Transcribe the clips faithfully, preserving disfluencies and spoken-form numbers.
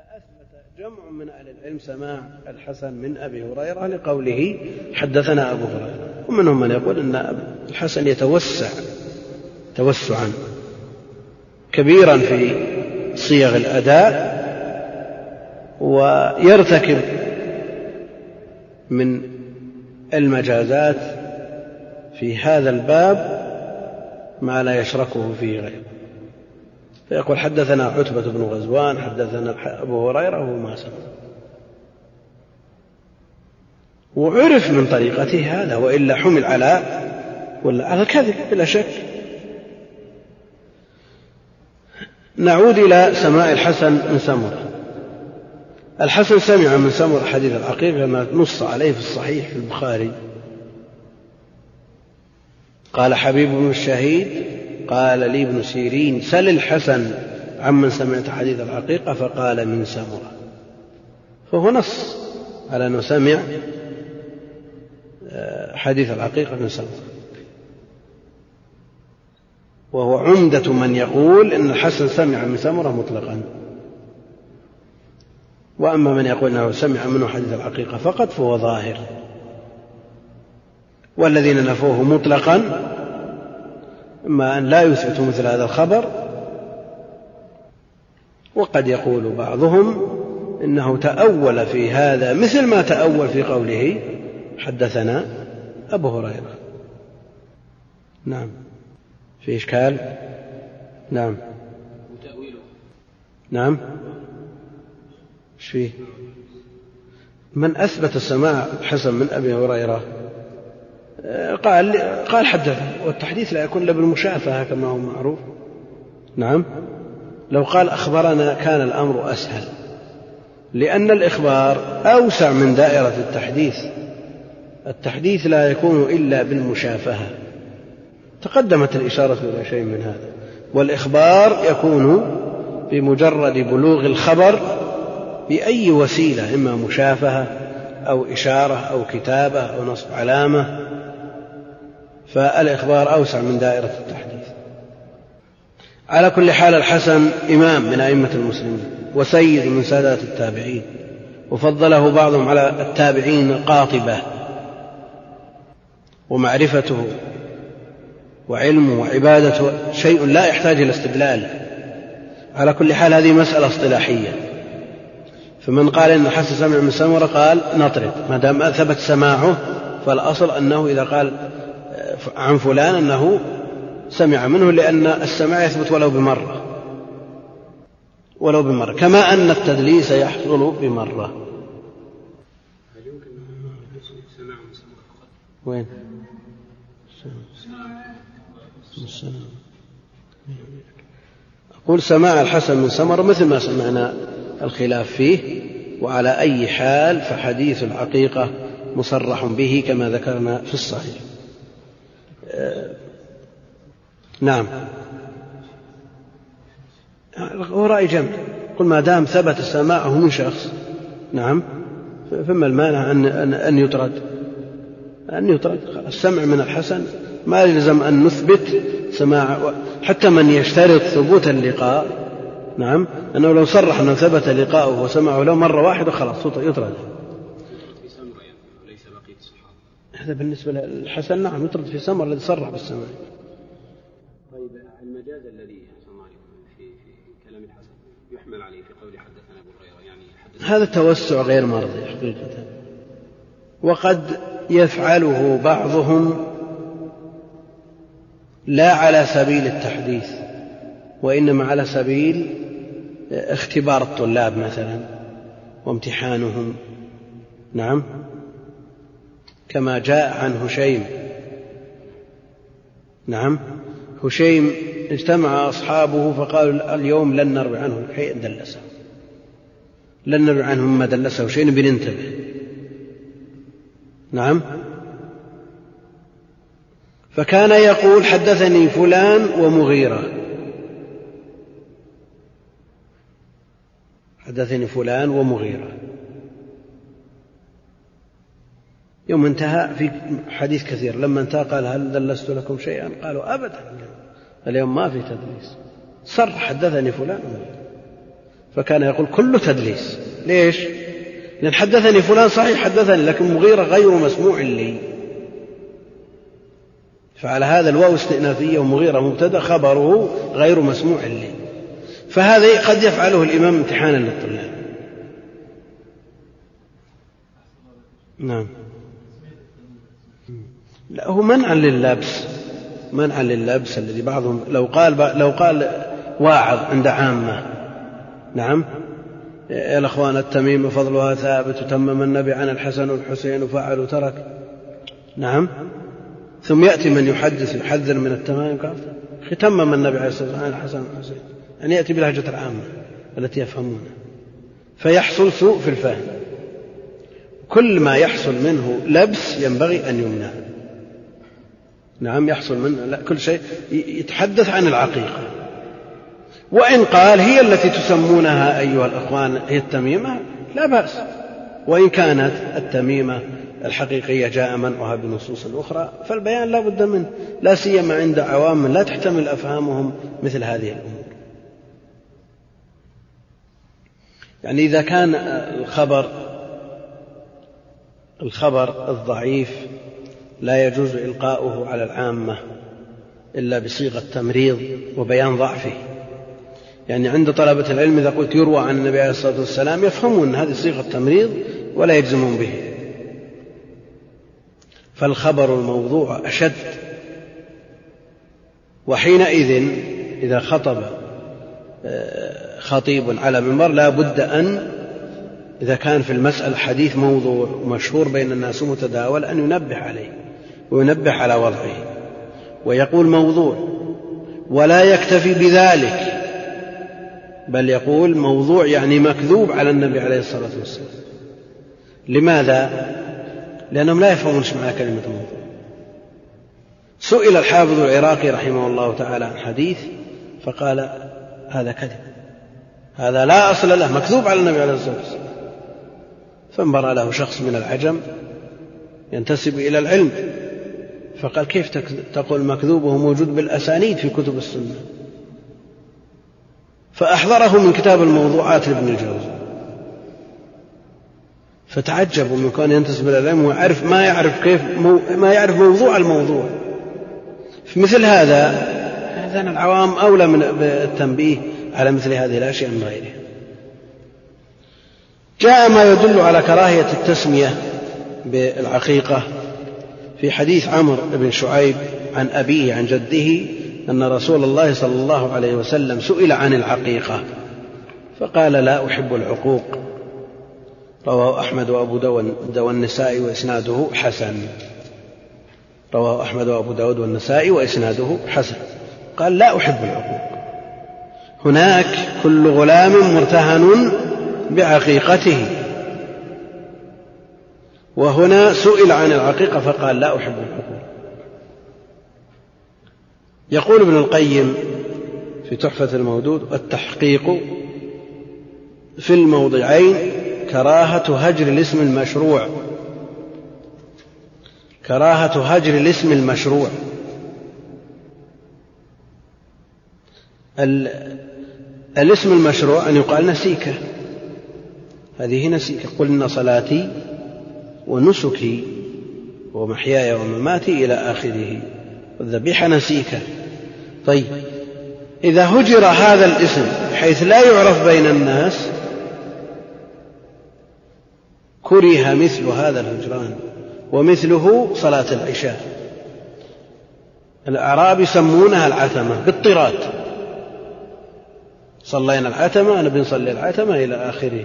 أثبت جمع من أهل العلم سماع الحسن من أبي هريرة لقوله حدثنا أبو هريرة، ومنهم من يقول أن الحسن يتوسع توسعا كبيرا في صيغ الأداء ويرتكب من المجازات في هذا الباب ما لا يشركه فيه غيره، فيقول حدثنا عتبة بن غزوان حدثنا أبو هريرة وهو ما سمع، وعرف من طريقته هذا، وإلا حمل على ولا على الكذب بلا شك. نعود إلى سماع الحسن من سمرة. الحسن سمع من سمرة حديث العقيق كما نص عليه في الصحيح في البخاري. قال حبيب بن الشهيد قال لي ابن سيرين سل الحسن عمن سمعت حديث العقيقة، فقال من سمرة، فهو نص على أنه سمع حديث العقيقة من سمرة، وهو عمدة من يقول إن الحسن سمع من سمرة مطلقا. وأما من يقول أنه سمع منه حديث العقيقة فقط فهو ظاهر، والذين نفوه مطلقا إما أن لا يثبتوا مثل هذا الخبر، وقد يقول بعضهم إنه تأول في هذا مثل ما تأول في قوله حدثنا أبو هريرة. نعم، في إشكال؟ نعم نعم ايش فيه؟ من أثبت السماع حسن من أبي هريرة قال قال حدثنا، والتحديث لا يكون إلا بالمشافهة كما هو معروف. نعم، لو قال أخبرنا كان الأمر أسهل، لأن الإخبار أوسع من دائرة التحديث. التحديث لا يكون إلا بالمشافهة، تقدمت الإشارة إلى شيء من هذا، والإخبار يكون بمجرد بلوغ الخبر بأي وسيلة، إما مشافهة أو إشارة أو كتابة أو نصب علامة، فالإخبار أوسع من دائرة التحديث. على كل حال الحسن إمام من أئمة المسلمين وسيد من سادات التابعين، وفضله بعضهم على التابعين قاطبة، ومعرفته وعلمه وعبادته شيء لا يحتاج إلى استدلال. على كل حال هذه مسألة اصطلاحية، فمن قال إن الحسن سمع من سمرة قال نطرد، ما دام ثبت سماعه فالأصل أنه إذا قال عن فلان أنه سمع منه، لأن السماع يثبت ولو بمرة ولو بمرة كما أن التدليس يحصل بمرة. هل يمكن سماع من سمرة فقط؟ وين؟ أقول سماع الحسن من سمرة مثل ما سمعنا الخلاف فيه، وعلى أي حال فحديث العقيقة مصرح به كما ذكرنا في الصحيح. آه نعم، هو رأي جمع، قل ما دام ثبت سماعه من شخص نعم فما المانع أن, أن, أن يطرد أن يطرد السمع من الحسن، ما يلزم أن نثبت سماع. حتى من يشترط ثبوت اللقاء نعم أنه لو صرح أنه ثبت لقاؤه وسمعه له مرة واحدة خلاص يطرد. هذا بالنسبة للحسن نعم يطرد في سمر الذي صرح بالسماع. طيب المجاز الذي في كلام الحسن يحمل عليه في قول حدثنا أبو هريرة، يعني هذا توسع غير مرضي حقيقة، وقد يفعله بعضهم لا على سبيل التحديث، وإنما على سبيل اختبار الطلاب مثلا وامتحانهم. نعم، كما جاء عن هشيم. نعم، هشيم اجتمع أصحابه فقالوا اليوم لن نروي عنه شيئا دلسه، لن نروي عنه مما دلسه شيئا بننتبه. نعم، فكان يقول حدثني فلان ومغيرة، حدثني فلان ومغيرة. يوم انتهى في حديث كثير، لما انتهى قال هل دلست لكم شيئا؟ قالوا أبدا، اليوم ما في تدليس، صرح حدثني فلان ومغيرة. فكان يقول كل تدليس. ليش؟ لأن حدثني فلان صحيح حدثني، لكن مغيرة غير مسموع لي. فعلى هذا الواو استئنافية ومغيرة مبتدأ خبره غير مسموع لي. فهذا قد يفعله الإمام امتحانا للطلاب. نعم. لا، هو منعا لللبس، منعا لللبس الذي بعضهم لو قال لو قال واعظ عند عامة، نعم، يا الأخوان التميم فضلها ثابت وتمم النبي عن الحسن والحسين وفعل وترك، نعم، ثم يأتي من يحدث يحذر من التمام قال تمم النبي عليه الصلاة والسلام عن الحسن والحسين، يعني يأتي بلهجة العامة التي يفهمونها، فيحصل سوء في الفهم. كل ما يحصل منه لبس ينبغي أن يمنع. نعم، يحصل منه كل شيء يتحدث عن العقيقة. وإن قال هي التي تسمونها أيها الأخوان هي التميمة لا بأس، وإن كانت التميمة الحقيقية جاء منعها بنصوص أخرى فالبيان لا بد منه، لا سيما عند عوام لا تحتمل أفهامهم مثل هذه الأمور. يعني إذا كان الخبر الخبر الضعيف لا يجوز إلقاؤه على العامة إلا بصيغة تمريض وبيان ضعفه. يعني عند طلبة العلم إذا قلت يروى عن النبي عليه الصلاة والسلام يفهمون أن هذه صيغة تمريض ولا يجزمون به. فالخبر الموضوع أشد، وحينئذ إذا خطب خطيب على منبر لا بد أن إذا كان في المسألة حديث موضوع مشهور بين الناس متداول أن ينبه عليه وينبه على وضعه ويقول موضوع، ولا يكتفي بذلك بل يقول موضوع يعني مكذوب على النبي عليه الصلاة والسلام. لماذا؟ لأنهم لا يفهمون معنى كلمة موضوع. سئل الحافظ العراقي رحمه الله تعالى عن حديث فقال هذا كذب، هذا لا أصل له، مكذوب على النبي عليه الصلاة والسلام. فانبرأ له شخص من العجم ينتسب إلى العلم فقال كيف تقول مكذوب وهو موجود بالأسانيد في كتب السنة؟ فأحضره من كتاب الموضوعات لابن الجوزي، فتعجبوا من كون ينتسب إلى العلم ويعرف ما يعرف كيف مو ما يعرف موضوع الموضوع. في مثل هذا هذا العوام أولى من التنبيه على مثل هذه الأشياء من غيرها. جاء ما يدل على كراهية التسمية بالعقيقة في حديث عمرو بن شعيب عن أبيه عن جده أن رسول الله صلى الله عليه وسلم سئل عن العقيقة فقال لا أحب العقوق، رواه أحمد وأبو داود والنسائي وإسناده حسن. رواه أحمد وأبو داود والنسائي وإسناده حسن. قال لا أحب العقوق. هناك كل غلام مرتهن بعقيقته، وهنا سئل عن العقيقة فقال لا أحب العقوق. يقول ابن القيم في تحفة المودود التحقيق في الموضعين كراهة هجر الاسم المشروع، كراهة هجر الاسم المشروع. الاسم المشروع أن يقال نسيكة، هذه نسيكة، قل إن صلاتي ونسكي ومحياي ومماتي إلى آخره، والذبيحة نسيكة. طيب إذا هجر هذا الاسم حيث لا يعرف بين الناس كره مثل هذا الهجران، ومثله صلاة العشاء. الأعراب يسمونها العتمة بالطراد، صلينا العتمة نبي نصلي العتمة إلى آخره،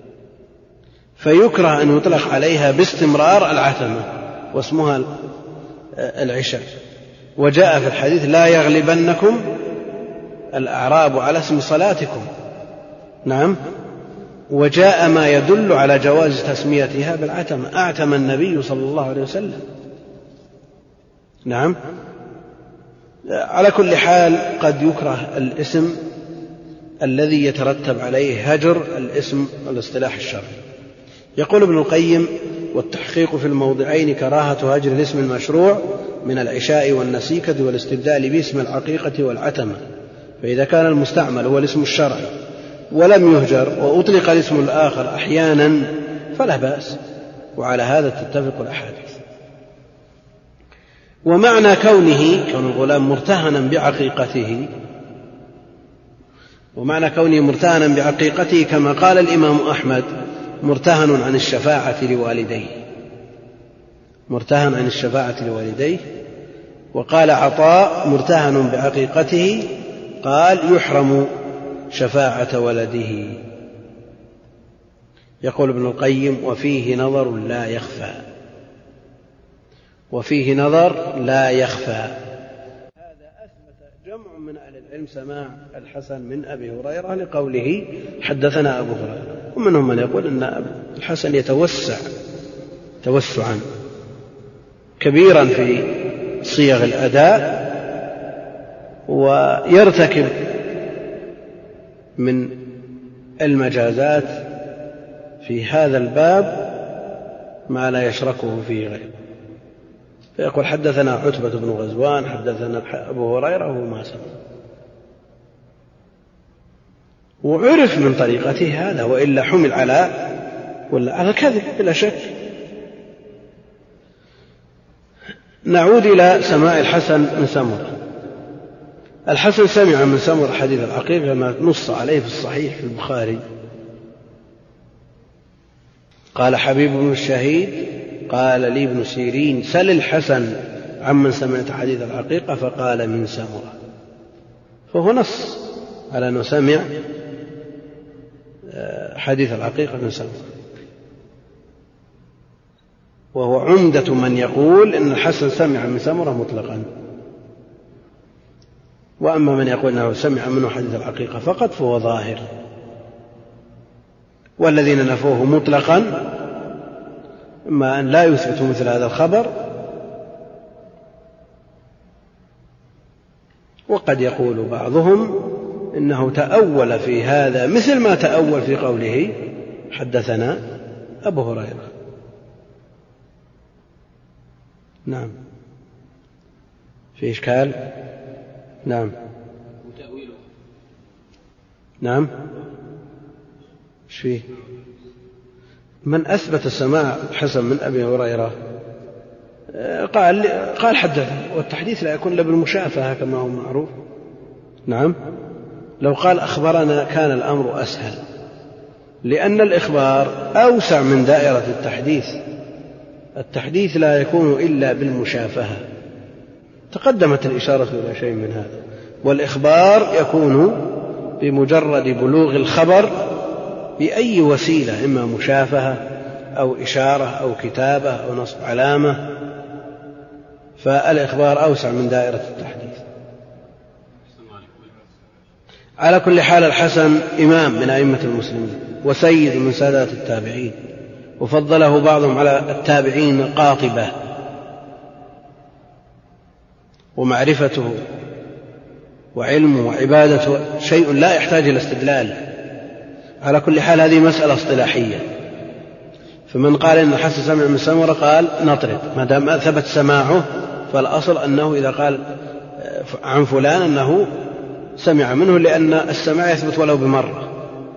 فيكره أن يطلق عليها باستمرار العتمة واسمها العشاء. وجاء في الحديث لا يغلبنكم الأعراب على اسم صلاتكم. نعم. وجاء ما يدل على جواز تسميتها بالعتمة، أعتم النبي صلى الله عليه وسلم. نعم. على كل حال قد يكره الاسم الذي يترتب عليه هجر الاسم الاصطلاح الشرعي. يقول ابن القيم والتحقيق في الموضعين كراهة هجر الاسم المشروع من العشاء والنسيكة والاستبدال باسم العقيقة والعتمة. فإذا كان المستعمل هو الاسم الشرعي ولم يهجر وأطلق الاسم الآخر أحيانا فلا بأس، وعلى هذا تتفق الأحاديث. ومعنى كونه كون الغلام مرتهنا بعقيقته ومعنى كونه مرتهنا بعقيقته كما قال الإمام أحمد مرتهن عن الشفاعة لوالديه، مرتهن عن الشفاعة لوالديه. وقال عطاء مرتهن بعقيقته قال يحرم شفاعة ولده. يقول ابن القيم وفيه نظر لا يخفى، وفيه نظر لا يخفى. هذا أثبت جمع من أهل العلم سماع الحسن من أبي هريرة لقوله حدثنا أبو هريرة، ومنهم من يقول أن الحسن يتوسع توسعا كبيرا في صيغ الأداء ويرتكب من المجازات في هذا الباب ما لا يشركه فيه غيره. فيقول حدثنا عتبة بن غزوان حدثنا أبو هريرة وهو ما سمع، وعرف من طريقته هذا، وإلا حمل على ولا على كذب بلا شك. نعود إلى سماع الحسن من سمرة. الحسن سمع من سمرة حديث العقيقة كما نص عليه في الصحيح في البخاري. قال حبيب بن الشهيد قال لي ابن سيرين سل الحسن عمن سمعت حديث العقيقة، فقال من سمرة، فهو نص على أنه سمع حديث العقيقة من سمرة. وهو عمدة من يقول إن الحسن سمع من سمرة مطلقا، وأما من يقول أنه سمع منه حديث العقيقة فقط فهو ظاهر. والذين نفوه مطلقا إما أن لا يثبتوا مثل هذا الخبر، وقد يقول بعضهم إنه تأول في هذا مثل ما تأول في قوله حدثنا أبو هريرة. نعم في إشكال. نعم نعم ايش فيه؟ من أثبت السماع حسن من أبي هريرة قال قال حدثنا، والتحديث لا يكون إلا بالمشافهة كما هو معروف. نعم لو قال أخبرنا كان الأمر أسهل، لأن الإخبار أوسع من دائرة التحديث. التحديث لا يكون إلا بالمشافهة، تقدمت الإشارة إلى شيء من هذا. والإخبار يكون بمجرد بلوغ الخبر بأي وسيلة، إما مشافهة أو إشارة أو كتابة أو نصب علامة، فالإخبار أوسع من دائرة التحديث. على كل حال الحسن إمام من أئمة المسلمين وسيد من سادات التابعين، وفضله بعضهم على التابعين قاطبة، ومعرفته وعلمه وعبادته شيء لا يحتاج إلى استدلال. على كل حال هذه مسألة اصطلاحية، فمن قال إن الحسن سمع من سمرة قال نطرد، ما دام ثبت سماعه فالأصل أنه إذا قال عن فلان أنه سمع منه، لأن السماع يثبت ولو بمرة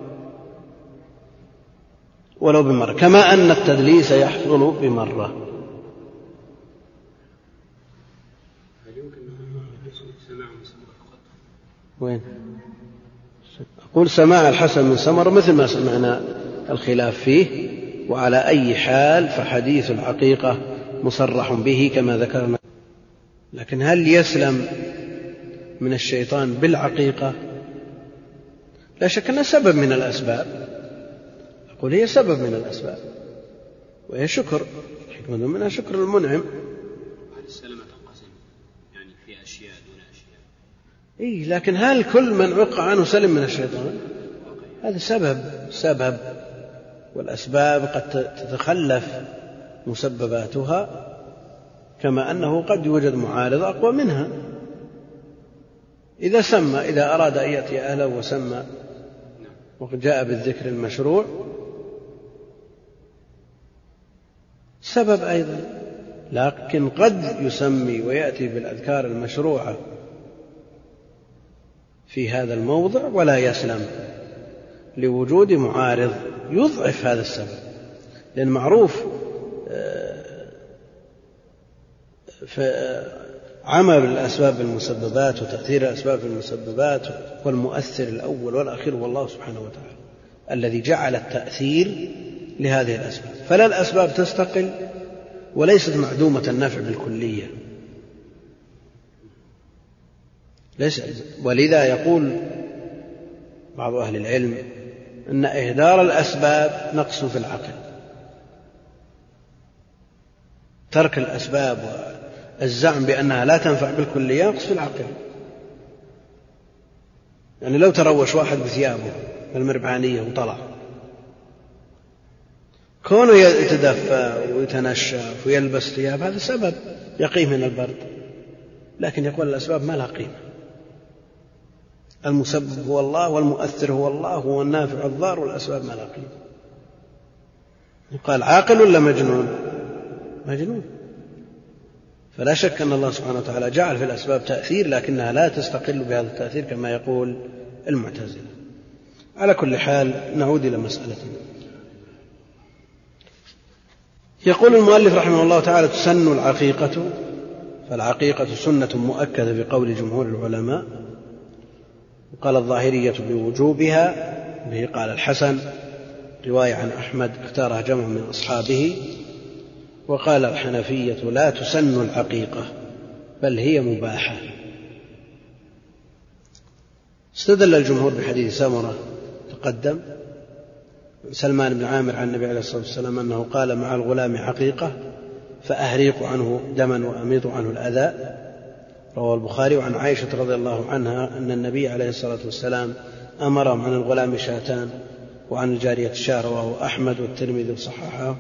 ولو بمرة كما أن التدليس يحصل بمرة. وين؟ أقول سماع الحسن من سمرة مثل ما سمعنا الخلاف فيه، وعلى أي حال فحديث العقيقة مصرح به كما ذكرنا. لكن هل يسلم من الشيطان بالعقيقة؟ لا شك أنها سبب من الأسباب، أقول هي سبب من الأسباب، وهي شكر، حكمة منها شكر المنعم. هل السلامة تنقسم يعني في أشياء دون أشياء؟ إيه، لكن هل كل من عق عنه سلم من الشيطان؟ هذا سبب سبب والأسباب قد تتخلف مسبباتها، كما أنه قد يوجد معارض أقوى منها. إذا سمى، إذا أراد أن يأتي أهله وسمى وقد جاء بالذكر المشروع سبب أيضا، لكن قد يسمي ويأتي بالأذكار المشروعة في هذا الموضع ولا يسلم، لوجود معارض يضعف هذا السبب. لأن معروف عمل الأسباب المسببات وتأثير الأسباب المسببات والمؤثر الأول والأخير والله سبحانه وتعالى الذي جعل التأثير لهذه الأسباب. فلا الأسباب تستقل وليست معدومة النفع بالكلية. ليس ولذا يقول بعض أهل العلم أن إهدار الأسباب نقص في العقل. ترك الأسباب والزعم بأنها لا تنفع بالكلية نقص في العقل. يعني لو تروش واحد بثيابه المربعانية وطلع، كونه يتدفى ويتنشف ويلبس ثياب هذا سبب يقيه من البرد، لكن يقول الأسباب ما لها قيمة. المسبب هو الله والمؤثر هو الله، هو النافع الضار، والأسباب ما لها قيمة. يقال عاقل ولا مجنون؟ مجنون. فلا شك أن الله سبحانه وتعالى جعل في الأسباب تأثير لكنها لا تستقل بهذا التأثير كما يقول المعتزلة. على كل حال نعود إلى مسألتنا. يقول المؤلف رحمه الله تعالى: تسن العقيقة، فالعقيقة سنة مؤكدة في قول جمهور العلماء. وقال الظاهرية بوجوبها، به قال الحسن، رواية عن أحمد اختارها جمع من أصحابه. وقال الحنفية لا تسن العقيقة بل هي مباحة. استدل الجمهور بحديث سمرة تقدم سلمان بن عامر عن النبي عليه الصلاة والسلام أنه قال: مع الغلام عقيقة فأهريق عنه دما وأميط عنه الأذى، رواه البخاري. وعن عائشة رضي الله عنها أن النبي عليه الصلاة والسلام أمرهم عن الغلام شاتان وعن الجارية شاة، رواه أحمد والترمذي وصححه.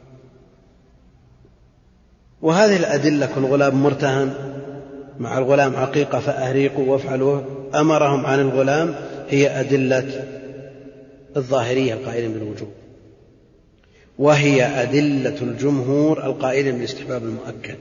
وهذه الأدلة: كل غلام مرتهن، مع الغلام عقيقة فأهريقوا وافعلوا، أمرهم عن الغلام، هي أدلة الظاهرية القائلين بالوجوب، وهي أدلة الجمهور القائلين بالاستحباب المؤكد.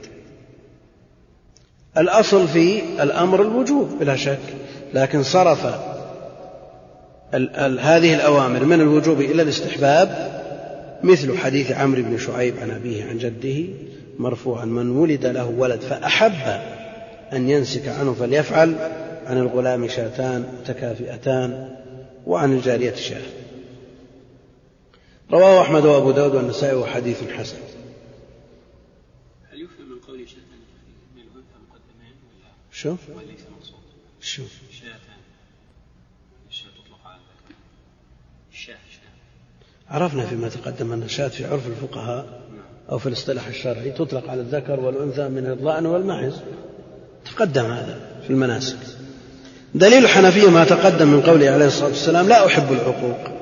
الأصل في الأمر الوجوب بلا شك، لكن صرف ال ال هذه الأوامر من الوجوب إلى الاستحباب، مثل حديث عمرو بن شعيب عن أبيه عن جده مرفوعا: من ولد له ولد فأحب أن ينسك عنه فليفعل. عن الغلام شاتان متكافئتان، وعن الجارية شاة. رواه أحمد وأبو داود والنسائي وحديث حسن. هل يفهم من قول شاتان من الأنثى مقدمين ولا شو؟ وليس مقصود؟ شو؟ شاتان، الشاة تطلق على الذكر، الشاة شاة. عرفنا فيما تقدم أن الشاة في عرف الفقهاء أو في الاصطلاح الشرعي تطلق على الذكر والأنثى من الضأن والمعز، تقدم هذا في المناسك. دليل الحنفية ما تقدم من قوله عليه الصلاة والسلام: لا أحب العقوق،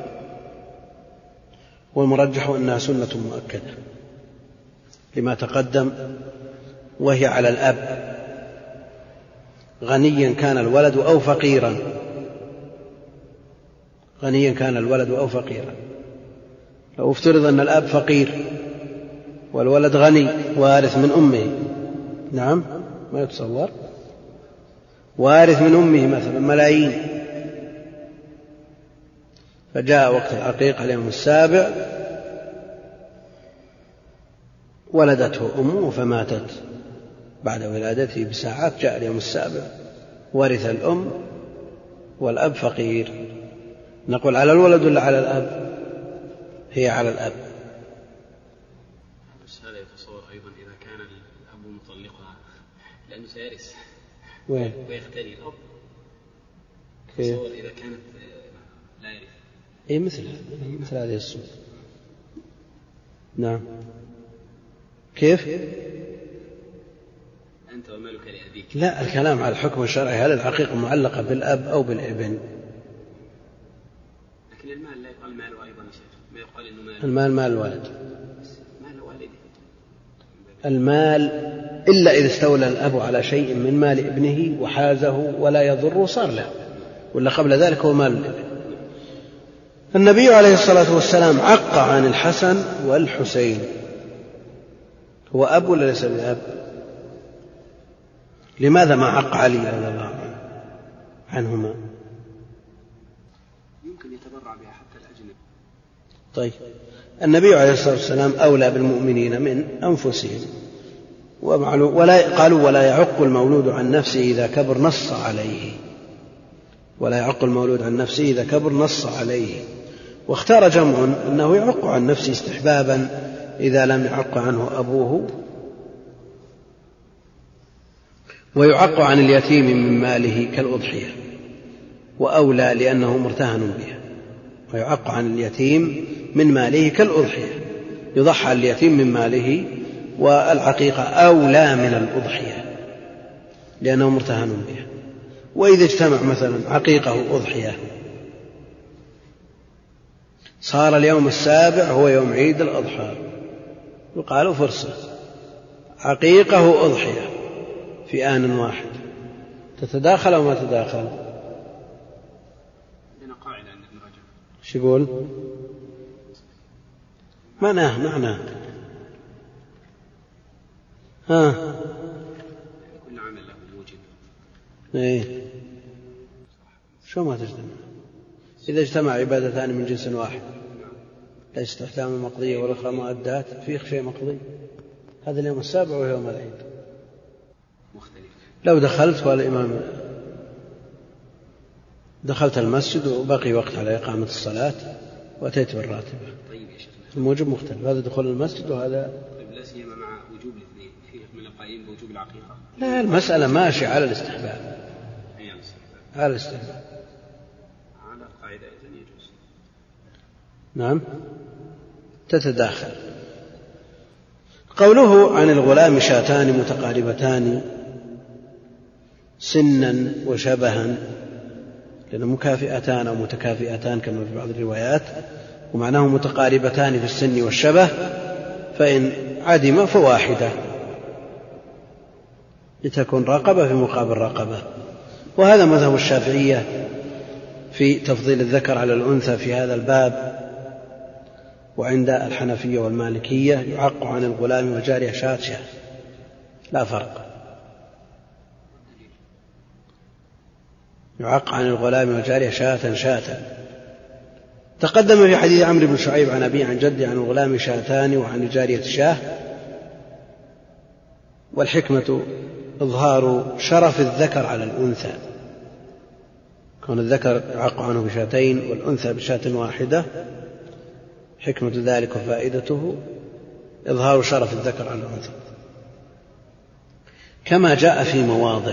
والمرجح أنها سنة مؤكدة لما تقدم، وهي على الأب غنيا كان الولد أو فقيرا، غنيا كان الولد أو فقيرا. لو افترض أن الأب فقير والولد غني وارث من أمه، نعم ما يتصور، وارث من أمه مثلا ملايين، فجاء وقت العقيقة اليوم السابع ولدته أمه فماتت بعد ولادته بساعات، جاء اليوم السابع ورث الأم والأب فقير، نقول على الولد ولا على الأب؟ هي على الأب. بس هذا يتصور أيضا إذا كان الأب مطلقها، لأنه سيرث وين؟ ويختلي الأب. كيف؟ يتصور إذا كانت لا يرث. إيه مثل مثل هذه الصورة. نعم. كيف؟ أنت ومالك لأبيك. لا، الكلام على الحكم الشرعي، هل العقيقة معلقة بالأب أو بالابن؟ لكن المال لا يقال ماله أيضا، ما يقال إنه مال. المال مال الوالد. مال والده. المال إلا إذا استولى الأب على شيء من مال ابنه وحازه ولا يضره صار له، ولا قبل ذلك هو مال الابن. النبي عليه الصلاة والسلام عق عن الحسن والحسين، هو أب ولا ليس بأب؟ لماذا ما عق علي رضي الله عنهما؟ يمكن يتبرع بها حتى طيب النبي عليه الصلاة والسلام أولى بالمؤمنين من أنفسهم، ولا قالوا ولا يعق المولود عن نفسه إذا كبر نص عليه، ولا يعق المولود عن نفسه إذا كبر نص عليه. واختار جمع أنه يعق عن نفسه استحبابا إذا لم يعق عنه أبوه، ويعق عن اليتيم من ماله كالأضحية، وأولى لأنه مرتهن بها. ويعق عن اليتيم من ماله كالأضحية، يضحى اليتيم من ماله، والعقيقة أولى من الأضحية لأنه مرتهن بها. وإذا اجتمع مثلا عقيقة وأضحية صار اليوم السابع هو يوم عيد الأضحى، يقال فرصة عقيقة وأضحية في آن واحد، تتداخل أو ما تتداخل؟ عندنا قاعدة عند ابن رجب. شو يقول؟ معناه معناه ها كل عمل له موجب. ايه شو ما تجتمع؟ إذا اجتمع عبادتان من جنس واحد ليست إحداهما مقضية والأخرى مؤدات، فيه شيء مقضي. هذا اليوم السابع ويوم العيد مختلف. لو دخلت والإمام دخلت المسجد وبقي وقت على إقامة الصلاة وأتيت بالراتبة، طيب يا شيخ الموجب مختلف، هذا دخول المسجد وهذا. طيب لا سيما مع وجوب الاثنين، فيه من القائمين بوجوب العقيقة. لا المسألة ماشية على الاستحباب، أي على الاستحباب، على الاستحباب، على قاعدة إذن يجوز. نعم تتداخل. قوله عن الغلام شاتان متقاربتان سنا وشبها، لأنه مكافئتان أو متكافئتان كما في بعض الروايات، ومعناه متقاربتان في السن والشبه، فإن عدم فواحدة لتكون رقبة في مقابل رقبة. وهذا مذهب الشافعية في تفضيل الذكر على الأنثى في هذا الباب. وعند الحنفية والمالكية يعق عن الغلام والجارية شاة شاة، لا فرق، يعق عن الغلام والجارية شاة شاة. تقدم في حديث عمرو بن شعيب عن أبي عن جدي عن الغلام شاتان وعن الجارية شاه. والحكمة إظهار شرف الذكر على الأنثى، كون الذكر يعق عنه بشاتين والأنثى بشاة واحدة، حكمة ذلك وفائدته إظهار شرف الذكر على الأنثى، كما جاء في مواضع،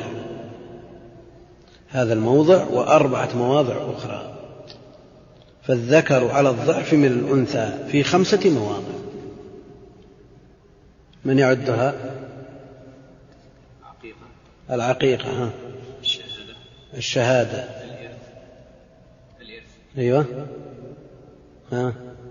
هذا الموضع وأربعة مواضع أخرى، فالذكر على الضعف من الأنثى في خمسة مواضع. من يعدها؟ العقيقة، ها. الشهادة، الشهادة، الإرث، الإرث. أيوة، ها.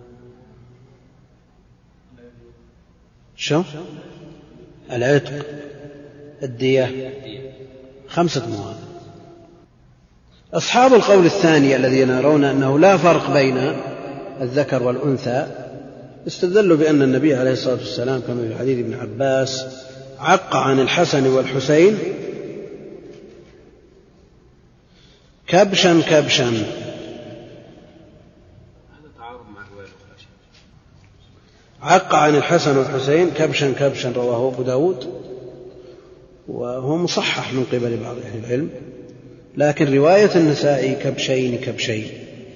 شو؟ العتق، الدية، خمسة مواضع. أصحاب القول الثاني الذين يرون أنه لا فرق بين الذكر والأنثى استدلوا بأن النبي عليه الصلاة والسلام كما في حديث ابن عباس عق عن الحسن والحسين كبشا كبشا. هذا تعارض مع الرواية الأخرى. عق عن الحسن والحسين كبشا كبشا رواه أبو داود، وهو مصحح من قبل بعض أهل العلم، لكن رواية النسائي كبشين كبشين.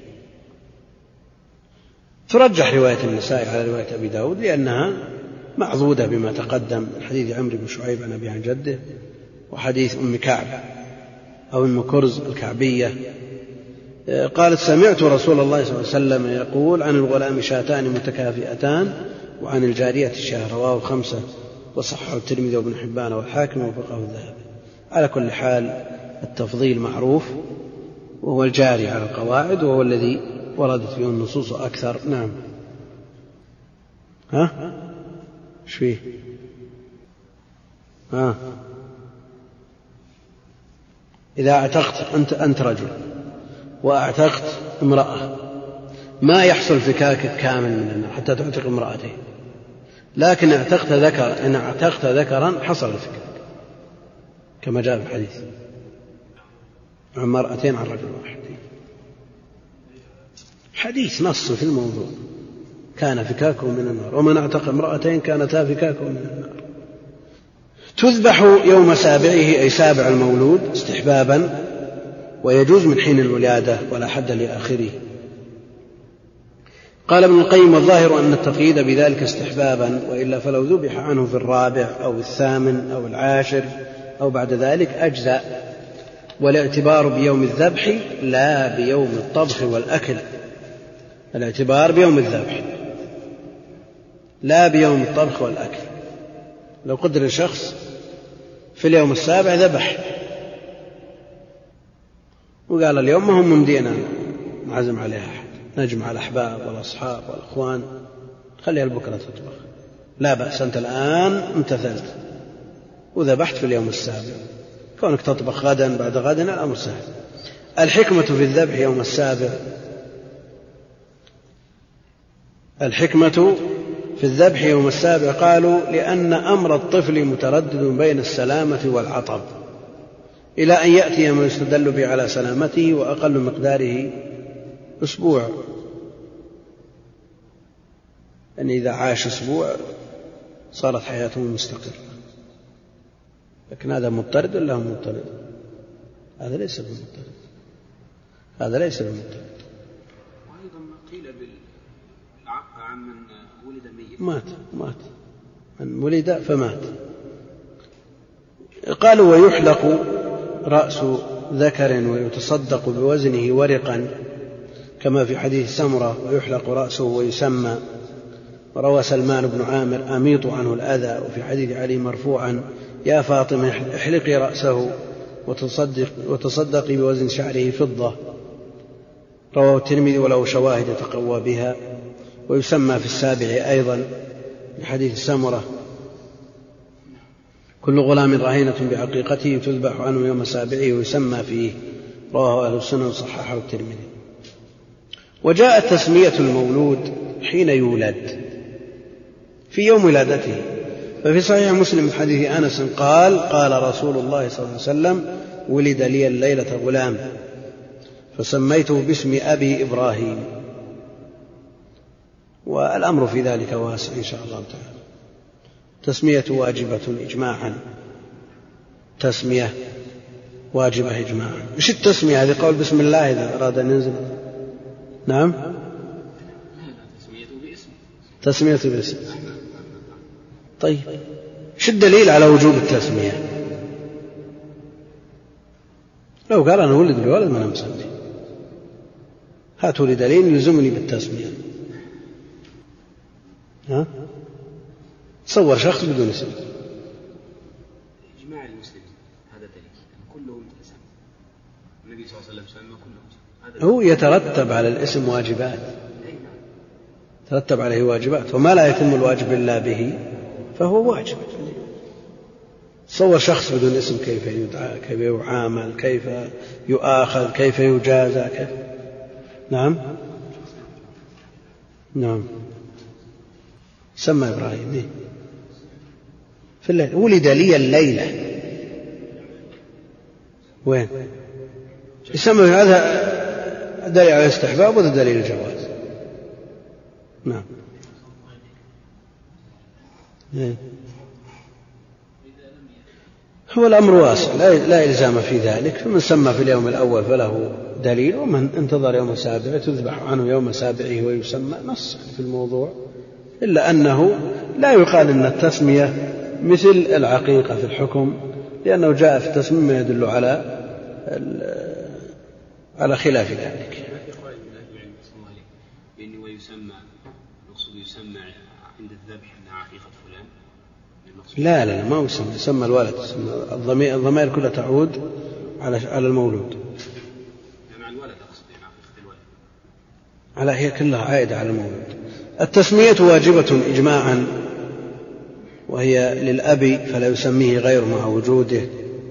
ترجح رواية النسائي على رواية أبي داود لأنها معضودة بما تقدم من حديث عمرو بن شعيب عن أبي عن جده، وحديث أم كعب أو أم كرز الكعبية قالت سمعت رسول الله صلى الله عليه وسلم يقول عن الغلام شاتان متكافئتان وعن الجارية شاه، رواه الخمسة وصححه الترمذي وابن حبان والحاكم ووافقه الذهبي. على كل حال التفضيل معروف، وهو الجاري على القواعد، وهو الذي وردت فيه النصوص أكثر. نعم. ها ايش فيه؟ ها إذا اعتقت أنت أنت رجل واعتقت امرأة ما يحصل فكاك كامل من النار حتى تعتق امرأتين، لكن اعتقت ذكر إن اعتقت ذكرا حصل الفكاك كما جاء في الحديث عن مرأتين عن رجل واحد، حديث نص في الموضوع. كان فكاكه من النار، ومن اعتق امرأتين كانتا فكاكه من النار. تذبح يوم سابعه أي سابع المولود استحبابا، ويجوز من حين الولادة ولا حد لآخره. قال ابن القيم: الظاهر أن التقييد بذلك استحبابا، وإلا فلو ذبح عنه في الرابع أو الثامن أو العاشر أو بعد ذلك أجزاء، والاعتبار بيوم الذبح لا بيوم الطبخ والأكل. الاعتبار بيوم الذبح لا بيوم الطبخ والأكل. لو قدر الشخص في اليوم السابع ذبح وقال اليوم ما هم ممدينا نعزم عليها أحد، نجمع الأحباب والأصحاب والأخوان، خليها البكرة تطبخ، لا بأس، أنت الآن امتثلت وذبحت في اليوم السابع، كونك تطبخ غدا بعد غد الأمر سهل. الحكمة في الذبح يوم السابع الحكمة في الذبح يوم السابع قالوا: لأن أمر الطفل متردد بين السلامة والعطب، إلى أن يأتي ما يستدل به على سلامته، وأقل مقداره أسبوع، أن إذا عاش أسبوع صارت حياته مستقرة. لكن هذا مضطرد ولا هو مضطرد؟ هذا ليس بمضطرد، هذا ليس بمضطرد. وأيضا قيل بالعق عن من ولد ميت، مات مات من ولد فمات. قالوا: ويحلق رأس ذكر ويتصدق بوزنه ورقا، كما في حديث سمرة: ويحلق رأسه ويسمى. وروى سلمان بن عامر: أميط عنه الأذى. وفي حديث علي مرفوعا: يا فاطمة احلقي رأسه وتصدق وتصدقي بوزن شعره فضة. رواه الترمذي وله شواهد يتقوى بها. ويسمى في السابع أيضا بحديث سمرة: كل غلام رهينة بعقيقته تذبح عنه يوم سابعه ويسمى فيه. رواه أهل السنة وصححه الترمذي. وجاءت تسمية المولود حين يولد في يوم ولادته، ففي صحيح مسلم من حديث أنس قال: قال رسول الله صلى الله عليه وسلم: ولد لي الليلة غلام فسميته باسم أبي إبراهيم. والأمر في ذلك واسع إن شاء الله تعالى. تسمية واجبة إجماعا، تسمية واجبة إجماعا. إيش التسمية هذه؟ قول بسم الله إذا أراد أن ينزل. نعم، تسمية باسم. طيب، إيش الدليل على وجوب التسمية؟ لو قال أنا ولد لي ولد ما أنا مسمي، هاتوا لي دليل يلزمني بالتسمية. ها؟ تصور شخص بدون اسم. إجماع المسلمين هذا دليل، كلهم اسم. النبي صلى الله عليه وسلم سمى كلهم. هو يترتب على الاسم واجبات، ترتب عليه واجبات، وما لا يتم الواجب إلا به فهو واجب. تصور شخص بدون اسم كيف يدعى، كيف يعامل، كيف يؤاخذ، كيف يجازى، كيف. نعم نعم سمى إبراهيم إيه؟ في الليل. ولد لي الليلة وين يسمى؟ هذا دليل على الاستحباب وهذا دليل الجواز. نعم إيه؟ هو الأمر واسع، لا إلزام في ذلك. فمن سمى في اليوم الأول فله دليل، ومن انتظر يوم سابع تذبح عنه يوم سابعه ويسمى، نص في الموضوع. إلا أنه لا يقال أن التسمية مثل العقيقة في الحكم، لأنه جاء في التسمية ما يدل على على خلاف ذلك. لا لا ما هو يسمى، يسمى الولد، الضمير الضمائر كلها تعود على على المولود. يعني الولد أقصد، يعني عقيقة الولد. على هي كلها عائدة على المولود. التسمية واجبة إجماعا، وهي للأب فلا يسميه غير مع وجوده،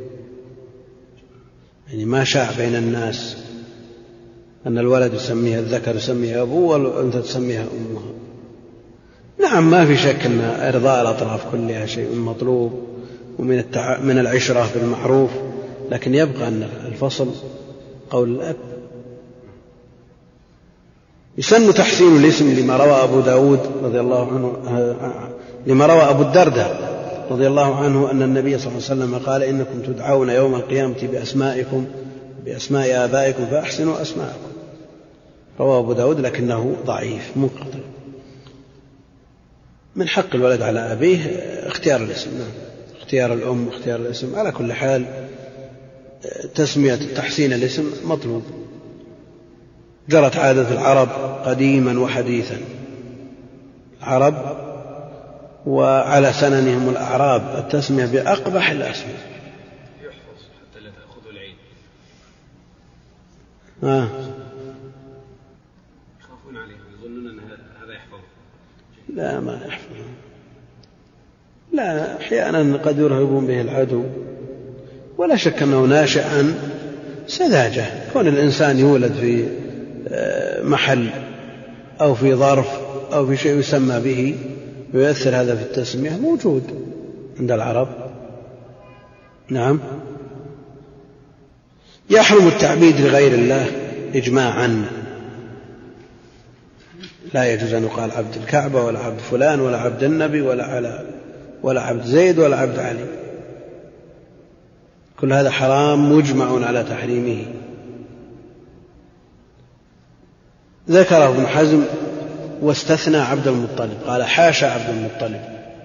يعني ما شاع بين الناس أن الولد يسميها الذكر يسميها أبوه والأنثى تسميها أمها. نعم ما في شك أن إرضاء الأطراف كلها شيء مطلوب، ومن التع... من العشرة بالمعروف، لكن يبقى أن الفصل قول الأب. يسن تحسين الاسم لما روى أبو داود رضي الله عنه لما روى أبو الدرداء رضي الله عنه أن النبي صلى الله عليه وسلم قال إنكم تدعون يوم القيامة بأسمائكم بأسماء آبائكم فأحسنوا أسماءكم. رواه أبو داود لكنه ضعيف منقطع. من حق الولد على أبيه اختيار الاسم، اختيار الأم واختيار الاسم. على كل حال تسمية تحسين الاسم مطلوب، جرت عادة العرب قديما وحديثا، العرب وعلى سننهم الأعراب التسمية بأقبح الأسماء. يحفظ حتى لا تأخذ العين. آه. يخافون عليه يظنون أن هذا يحفظ. لا ما يحفظ، لا أحيانا قد يرهبون به العدو، ولا شك أنه ناشئ عن سذاجة. كون الإنسان يولد في محل أو في ظرف أو في شيء يسمى به ويؤثر هذا في التسمية موجود عند العرب. نعم. يحرم التعبيد لغير الله إجماعا، لا يجوز أن يقال عبد الكعبة ولا عبد فلان ولا عبد النبي ولا على ولا عبد زيد ولا عبد علي، كل هذا حرام مجمع على تحريمه. ذكره ابن حزم واستثنى عبد المطلب، قال حاشا عبد المطلب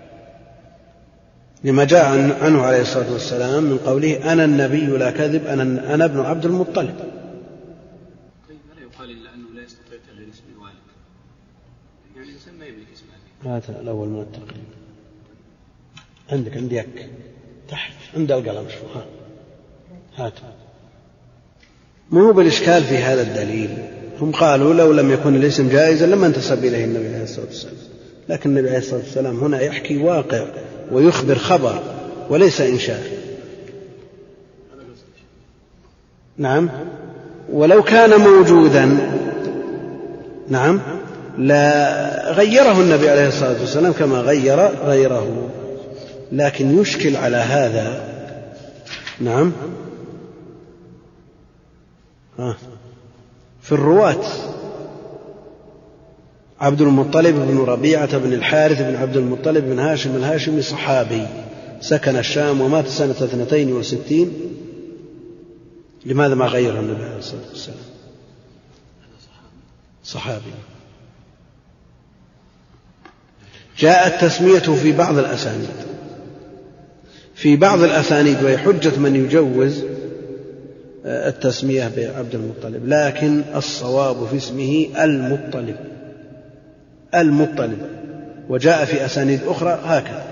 لما جاء عنه عليه الصلاة والسلام من قوله أنا النبي لا كذب أنا, أنا ابن عبد المطلب. طيب ولا يقال إلا أنه لا يستطيع تغيير اسم الوالد، يعني الإنسان ما يملك اسم أبيه. هذا الأول من التقريب. عندك عندي يك تحت عند القلم شو ها هات. ما هو بالإشكال في هذا الدليل، هم قالوا لو لم يكن الاسم جائزا لما انتسب إليه النبي عليه الصلاة والسلام، لكن النبي عليه الصلاة والسلام هنا يحكي واقع ويخبر خبر وليس إنشاء. نعم. ولو كان موجودا نعم لا غيره النبي عليه الصلاة والسلام كما غير غيره، لكن يشكل على هذا. نعم. ها في الرواة عبد المطلب بن ربيعة بن الحارث بن عبد المطلب بن هاشم الهاشمي صحابي سكن الشام ومات سنة اثنتين وستين. لماذا ما غير النبي عليه الصلاة والسلام؟ صحابي. جاءت تسميته في بعض الأسانيد في بعض الأسانيد وهي حجة من يجوز التسمية بعبد المطلب، لكن الصواب في اسمه المطلب المطلب. وجاء في أسانيد أخرى هكذا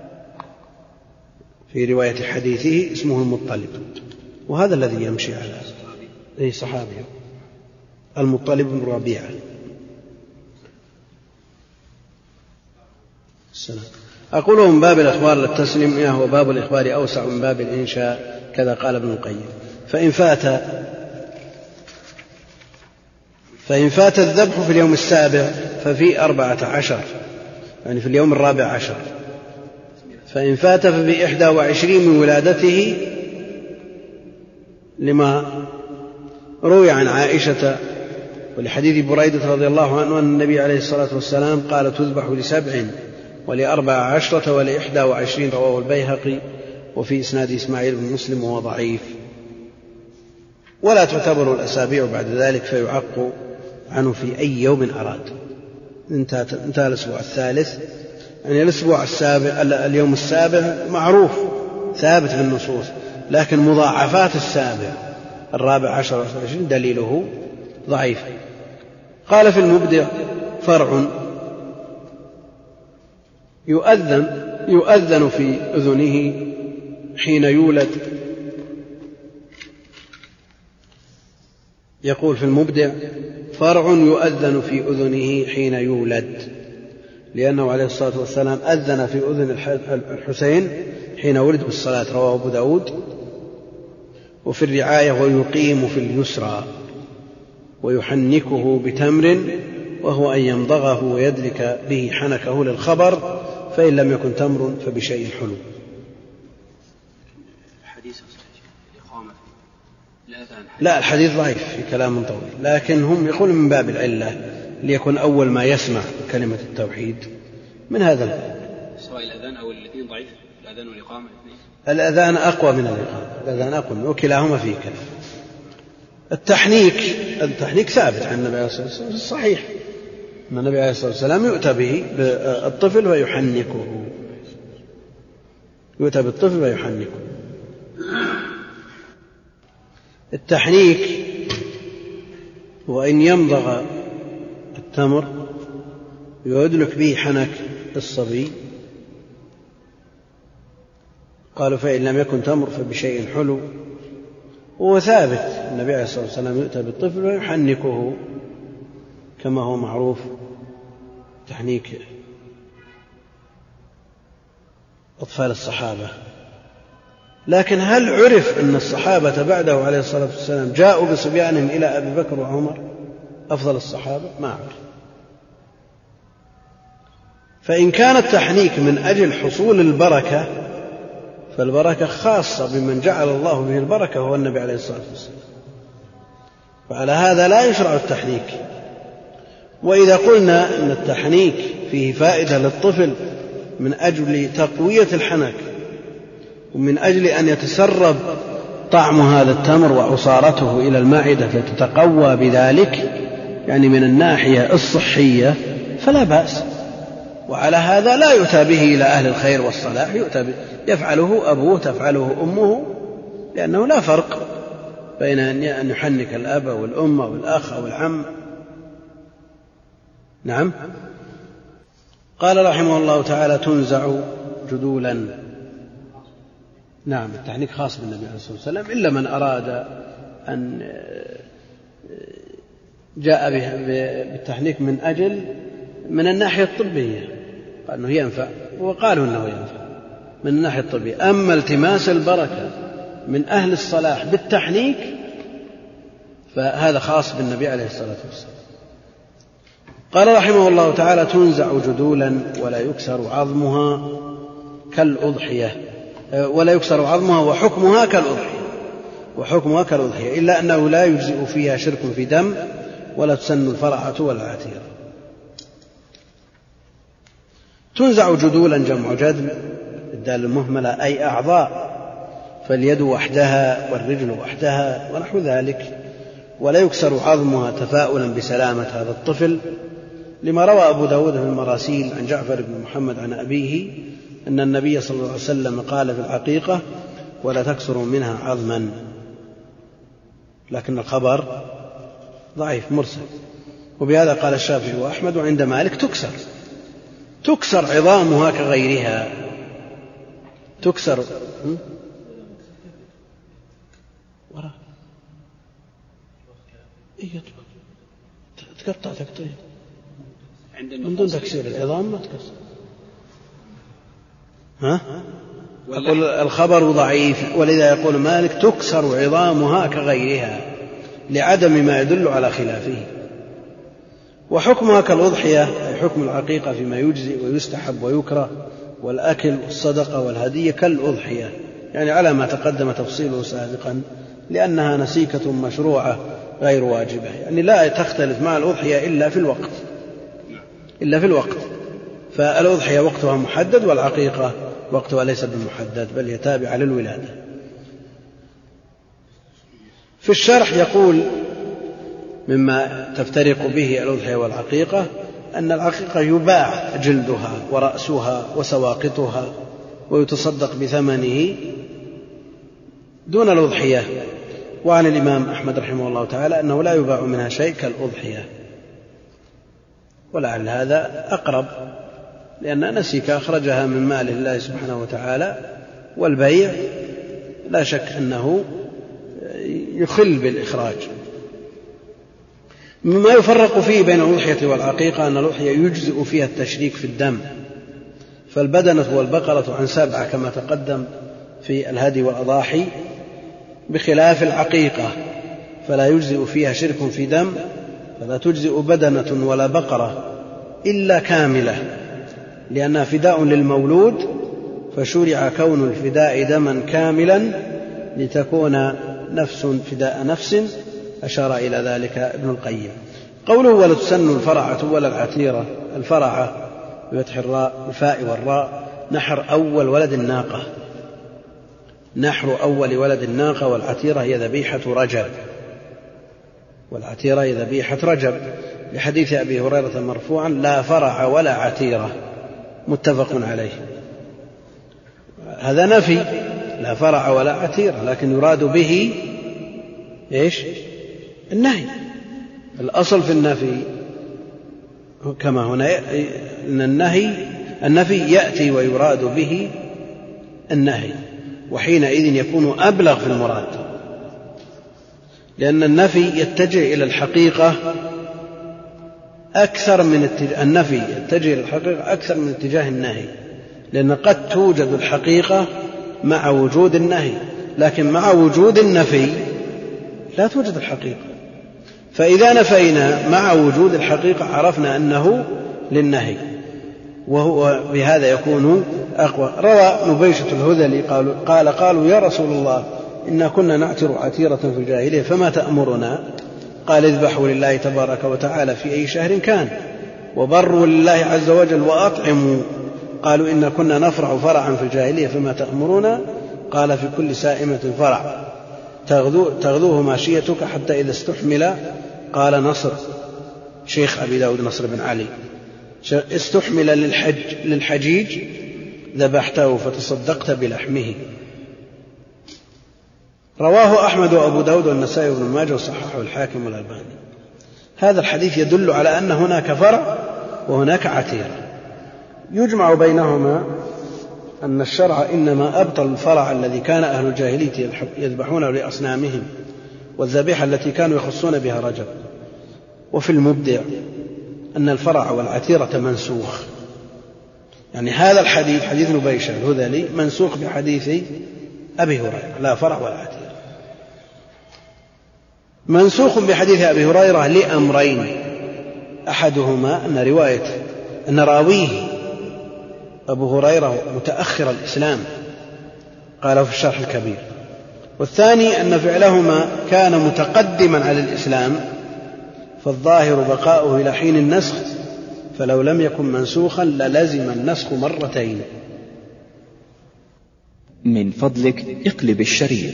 في رواية حديثه اسمه المطلب، وهذا الذي يمشي على أي صحابي المطلب بن ربيعة. السلام. أقول من باب الإخبار للتسمية وباب الإخبار أوسع من باب الإنشاء، كذا قال ابن القيم. فإن فات فإن فات الذبح في اليوم السابع ففي أربعة عشر، يعني في اليوم الرابع عشر. فإن فات ففي إحدى وعشرين من ولادته، لما روي عن عائشة ولحديث بريدة رضي الله عنه أن النبي عليه الصلاة والسلام قال تذبح لسبع ولأربع عشرة ولإحدى وعشرين، رواه البيهقي، وفي إسناد إسماعيل بن مسلم وهو ضعيف. ولا تعتبر الأسابيع بعد ذلك فيعق عنه في أي يوم أراد. انتهى, انتهى الأسبوع الثالث، يعني الأسبوع السابع اليوم السابع معروف ثابت في النصوص، لكن مضاعفات السابع الرابع عشر والعشرين دليله ضعيف. قال في المبدع فرع يؤذن يؤذن في أذنه حين يولد. يقول في المبدع فرع يؤذن في أذنه حين يولد، لأنه عليه الصلاة والسلام أذن في أذن الحسين حين ولد بالصلاة، رواه أبو داود. وفي الرعاية ويقيم في اليسرى ويحنكه بتمر، وهو أن يمضغه ويدلك به حنكه للخبر، فإن لم يكن تمر فبشيء حلو. لا الحديث ضعيف في كلام طويل، لكن هم يقولون من باب العلة، ليكن أول ما يسمع كلمة التوحيد من هذا الباب. سواء الأذان أو الاثنين ضعيف، الأذان والإقامة الاثنين. الأذان أقوى من الإقامة، الأذان أقوى، وكلاهما فيه كلام. التحنيك التحنيك ثابت عن النبي عليه الصلاة والسلام صحيح أن النبي عليه الصلاة والسلام يؤتى به بالطفل ويحنكه، يؤتى بالطفل ويحنكه. التحنيك وإن يمضغ التمر ويدلك به حنك الصبي، قالوا فإن لم يكن تمر فبشيء حلو، وهو ثابت النبي عليه الصلاة والسلام يؤتى بالطفل ويحنكه كما هو معروف تحنيك أطفال الصحابة. لكن هل عرف أن الصحابة بعده عليه الصلاة والسلام جاءوا بصبيانهم إلى أبي بكر وعمر أفضل الصحابة؟ ما عرف. فإن كان التحنيك من أجل حصول البركة فالبركة خاصة بمن جعل الله به البركة هو النبي عليه الصلاة والسلام، وعلى هذا لا يشرع التحنيك. وإذا قلنا أن التحنيك فيه فائدة للطفل من أجل تقوية الحنك ومن أجل أن يتسرب طعم هذا التمر وعصارته إلى المعدة فتتقوى بذلك، يعني من الناحية الصحية فلا بأس. وعلى هذا لا يؤتى به إلى أهل الخير والصلاح، يؤتى به يفعله أبوه تفعله أمه، لأنه لا فرق بين أن يحنك الأب والأم والأخ والعم. نعم. قال رحمه الله تعالى تنزع جدولا. نعم التحنيك خاص بالنبي عليه الصلاة والسلام، إلا من أراد أن جاء بالتحنيك من أجل من الناحية الطبية أنه ينفع، وقالوا أنه ينفع من الناحية الطبية. أما التماس البركة من أهل الصلاح بالتحنيك فهذا خاص بالنبي عليه الصلاة والسلام. قال رحمه الله تعالى تنزع جدولا ولا يكسر عظمها كالأضحية، ولا يكسر عظمها وحكمها كالأضحية، وحكمها كالأضحية إلا أنه لا يجزئ فيها شرك في دم ولا تسن الفرعة ولا العتيرة. تنزع جدولا جمع جدل الدال المهملة أي أعضاء، فاليد وحدها والرجل وحدها ونحو ذلك. ولا يكسر عظمها تفاؤلا بسلامة هذا الطفل، لما روى أبو داود في المراسيل عن جعفر بن محمد عن أبيه أن النبي صلى الله عليه وسلم قال في العقيقة ولا تكسر منها عظما، لكن الخبر ضعيف مرسل. وبهذا قال الشافعي وأحمد وعند مالك تكسر تكسر عظامها كغيرها، تكسر ورا إيه تقطع تقطيع من دون تكسير العظام ما تكسر. ها أقول الخبر ضعيف، ولذا يقول مالك تكسر عظامها كغيرها لعدم ما يدل على خلافه. وحكمها كالأضحية أي حكم العقيقة فيما يجزي ويستحب ويكره، والأكل والصدقة والهدية كالأضحية، يعني على ما تقدم تفصيله سابقا، لأنها نسيكة مشروعة غير واجبة، يعني لا تختلف مع الأضحية إلا في الوقت إلا في الوقت فالأضحية وقتها محدد والعقيقة وقتها ليس بمحدد بل هي تابعة للولادة. في الشرح يقول مما تفترق به الأضحية والعقيقة أن العقيقة يباع جلدها ورأسها وسواقطها ويتصدق بثمنه دون الأضحية. وعن الإمام أحمد رحمه الله تعالى أنه لا يباع منها شيء كالأضحية، ولعل هذا أقرب لأن نسيك أخرجها من مال الله سبحانه وتعالى، والبيع لا شك أنه يخل بالإخراج. مما يفرق فيه بين الأضحية والعقيقة أن الأضحية يجزئ فيها التشريك في الدم، فالبدنة والبقرة عن سبعة كما تقدم في الهدي والأضاحي، بخلاف العقيقة فلا يجزئ فيها شرك في دم، فلا تجزئ بدنة ولا بقرة إلا كاملة لأنها فداء للمولود، فشرع كون الفداء دما كاملا لتكون نفس فداء نفس، أشار إلى ذلك ابن القيم. قوله ولا تسن الفرعة ولا العتيرة، الفرعة بفتح الراء الفاء والراء نحر أول ولد الناقة، نحر أول ولد الناقة، والعتيرة هي ذبيحة رجب، والعتيرة هي ذبيحة رجب، لحديث أبي هريرة مرفوعا لا فرع ولا عتيرة، متفق عليه. هذا نفي، لا فرع ولا عتيرة، لكن يراد به إيش؟ النهي. الأصل في النفي كما هنا أن النهي النفي يأتي ويراد به النهي، وحينئذ يكون أبلغ في المراد، لأن النفي يتجه إلى الحقيقة أكثر من اتجاه النفي يتجه إلى الحقيقة أكثر من اتجاه النهي، لأن قد توجد الحقيقة مع وجود النهي، لكن مع وجود النفي لا توجد الحقيقة. فإذا نفينا مع وجود الحقيقة عرفنا أنه للنهي، وهو بهذا يكون أقوى. روى نبيشة الهذلي قال, قال قالوا يا رسول الله إنا كنا نعتر عتيرة في الجاهلية فما تأمرنا؟ قال اذبحوا لله تبارك وتعالى في أي شهر كان، وبروا لله عز وجل وأطعموا. قالوا إنا كنا نفرع فرعا في الجاهلية فما تأمرنا؟ قال في كل سائمة فرع تغذو تغذوه ماشيتك حتى إذا استحمل، قال نصر شيخ أبي داود نصر بن علي استحمل للحج للحجيج ذبحته فتصدقت بلحمه. رواه أحمد وأبو داود والنسائي وابن ماجه وصححه الحاكم والألباني. هذا الحديث يدل على أن هناك فرع وهناك عتير، يجمع بينهما أن الشرع إنما أبطل الفرع الذي كان أهل الجاهلية يذبحونه لأصنامهم، والذبيحة التي كانوا يخصون بها رجب. وفي المبدع أن الفرع والعتيرة منسوخ، يعني هذا الحديث حديث نبيشة الهذلي منسوخ بحديث أبي هريرة لا فرع ولا عتيرة، منسوخ بحديث أبي هريرة لأمرين: أحدهما أن رواية أن راويه أبو هريرة متأخر الإسلام قاله في الشرح الكبير، والثاني أن فعلهما كان متقدما على الإسلام فالظاهر بقاؤه إلى حين النسخ، فلو لم يكن منسوخا للزم النسخ مرتين. من فضلك اقلب الشريط.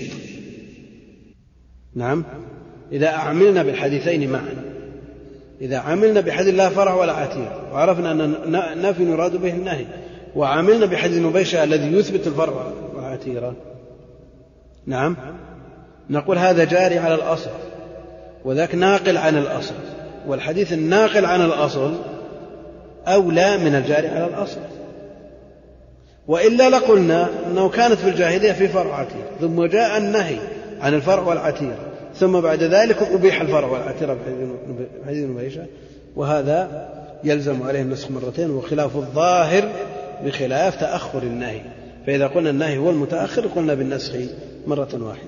نعم، إذا عملنا بالحديثين معا، إذا عملنا بحديث لا فرع ولا عتير وعرفنا أن نفي يراد به النهي، وعملنا بحديث نبيشة الذي يثبت الفرع والعتيرة، نعم نقول هذا جاري على الأصل وذاك ناقل عن الأصل، والحديث الناقل عن الأصل أولى من الجاري على الأصل. وإلا لقلنا أنه كانت في الجاهلية في فرع عتير ثم جاء النهي عن الفرع والعتير ثم بعد ذلك أبيح الفرع والعتير بحديث نبيشة، وهذا يلزم عليه النسخ مرتين، وخلاف الظاهر بخلاف تأخر النهي، فإذا قلنا النهي هو المتأخر قلنا بالنسخ مرة واحدة.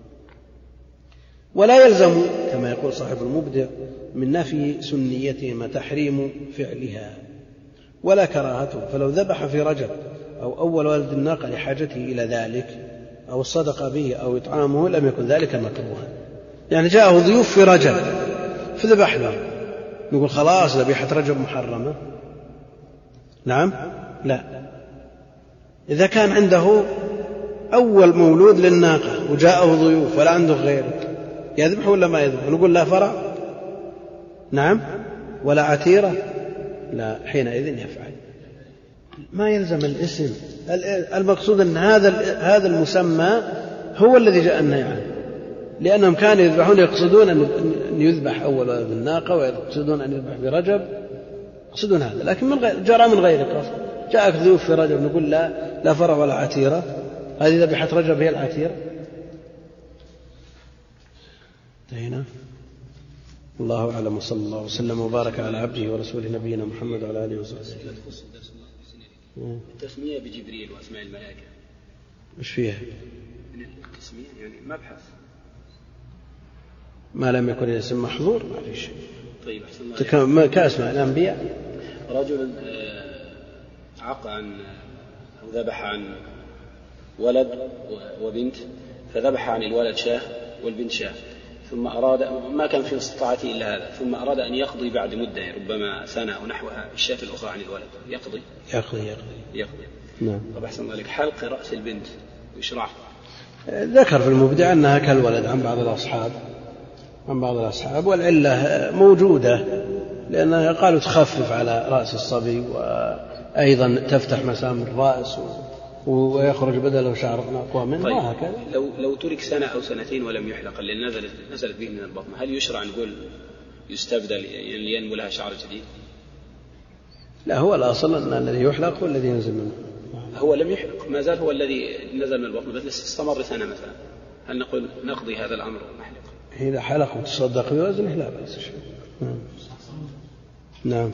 ولا يلزم كما يقول صاحب المبدع من نفي سنيتهما تحريم فعلها ولا كراهته، فلو ذبح في رجب أو أول ولد الناقة لحاجته إلى ذلك أو الصدق به أو إطعامه لم يكن ذلك مكروها. يعني جاءه ضيوف في رجب فذبح له، نقول خلاص ذبيحة رجب محرمة؟ نعم لا. إذا كان عنده أول مولود للناقة وجاءه ضيوف ولا عنده غيره يذبح ولا ما يذبح؟ نقول لا فرع نعم ولا عتيرة لا، حينئذ يفعل. ما يلزم الاسم، المقصود أن هذا هذا المسمى هو الذي جاء النهي عنه، لأنهم كانوا يذبحون يقصدون أن يذبح أول ولد الناقة ويقصدون أن يذبح برجب، يقصدون هذا، لكن من غير جرى من غير قصد. جاءك ضيوف في رجب نقول لا لا فرع ولا عتيرة، هذه ذبيحة رجب هي العتيرة. انتهينا. الله أعلم وصلى الله وسلم وبارك على عبده ورسوله نبينا محمد وعلى آله وصحبه. التسمية بجبريل وأسماء الملائكة إيش فيها؟ من التسمية يعني مبحث ما لم يكن الاسم محظور ما في شيء. طيب أحسن الله كأسماء الأنبياء. رجل عق عن أو ذبح عن ولد وبنت، فذبح عن الولد شاه والبنت شاه، ثم أراد ما كان في استطاعته إلا هذا ثم أراد أن يقضي بعد مدة ربما سنة أو نحوها الشاة الأخرى عن الولد يقضي يقضي يقضي, يقضي. نعم. طب أحسن ذلك حلق رأس البنت ويشرع. ذكر في المبدع أنها كالولد عن بعض الأصحاب عن بعض الأصحاب والعلة موجودة لأنها قالوا تخفف على رأس الصبي وأيضا تفتح مسام الرأس ويخرج بدله شعر أقوى منه. طيب هكذا لو لو ترك سنة أو سنتين ولم يحلق اللي نزلت نزلت به من البطن هل يشرع نقول يستبدل لينمو لها شعر جديد؟ لا هو الأصل أن الذي يحلق هو الذي ينزل منه. هو لم يحلق ما زال هو الذي نزل من البطن بس استمر سنة مثلا هل نقول نقضي هذا الأمر ونحلق؟ إذا حلق وتصدق بوزنه لا بأس. نعم نعم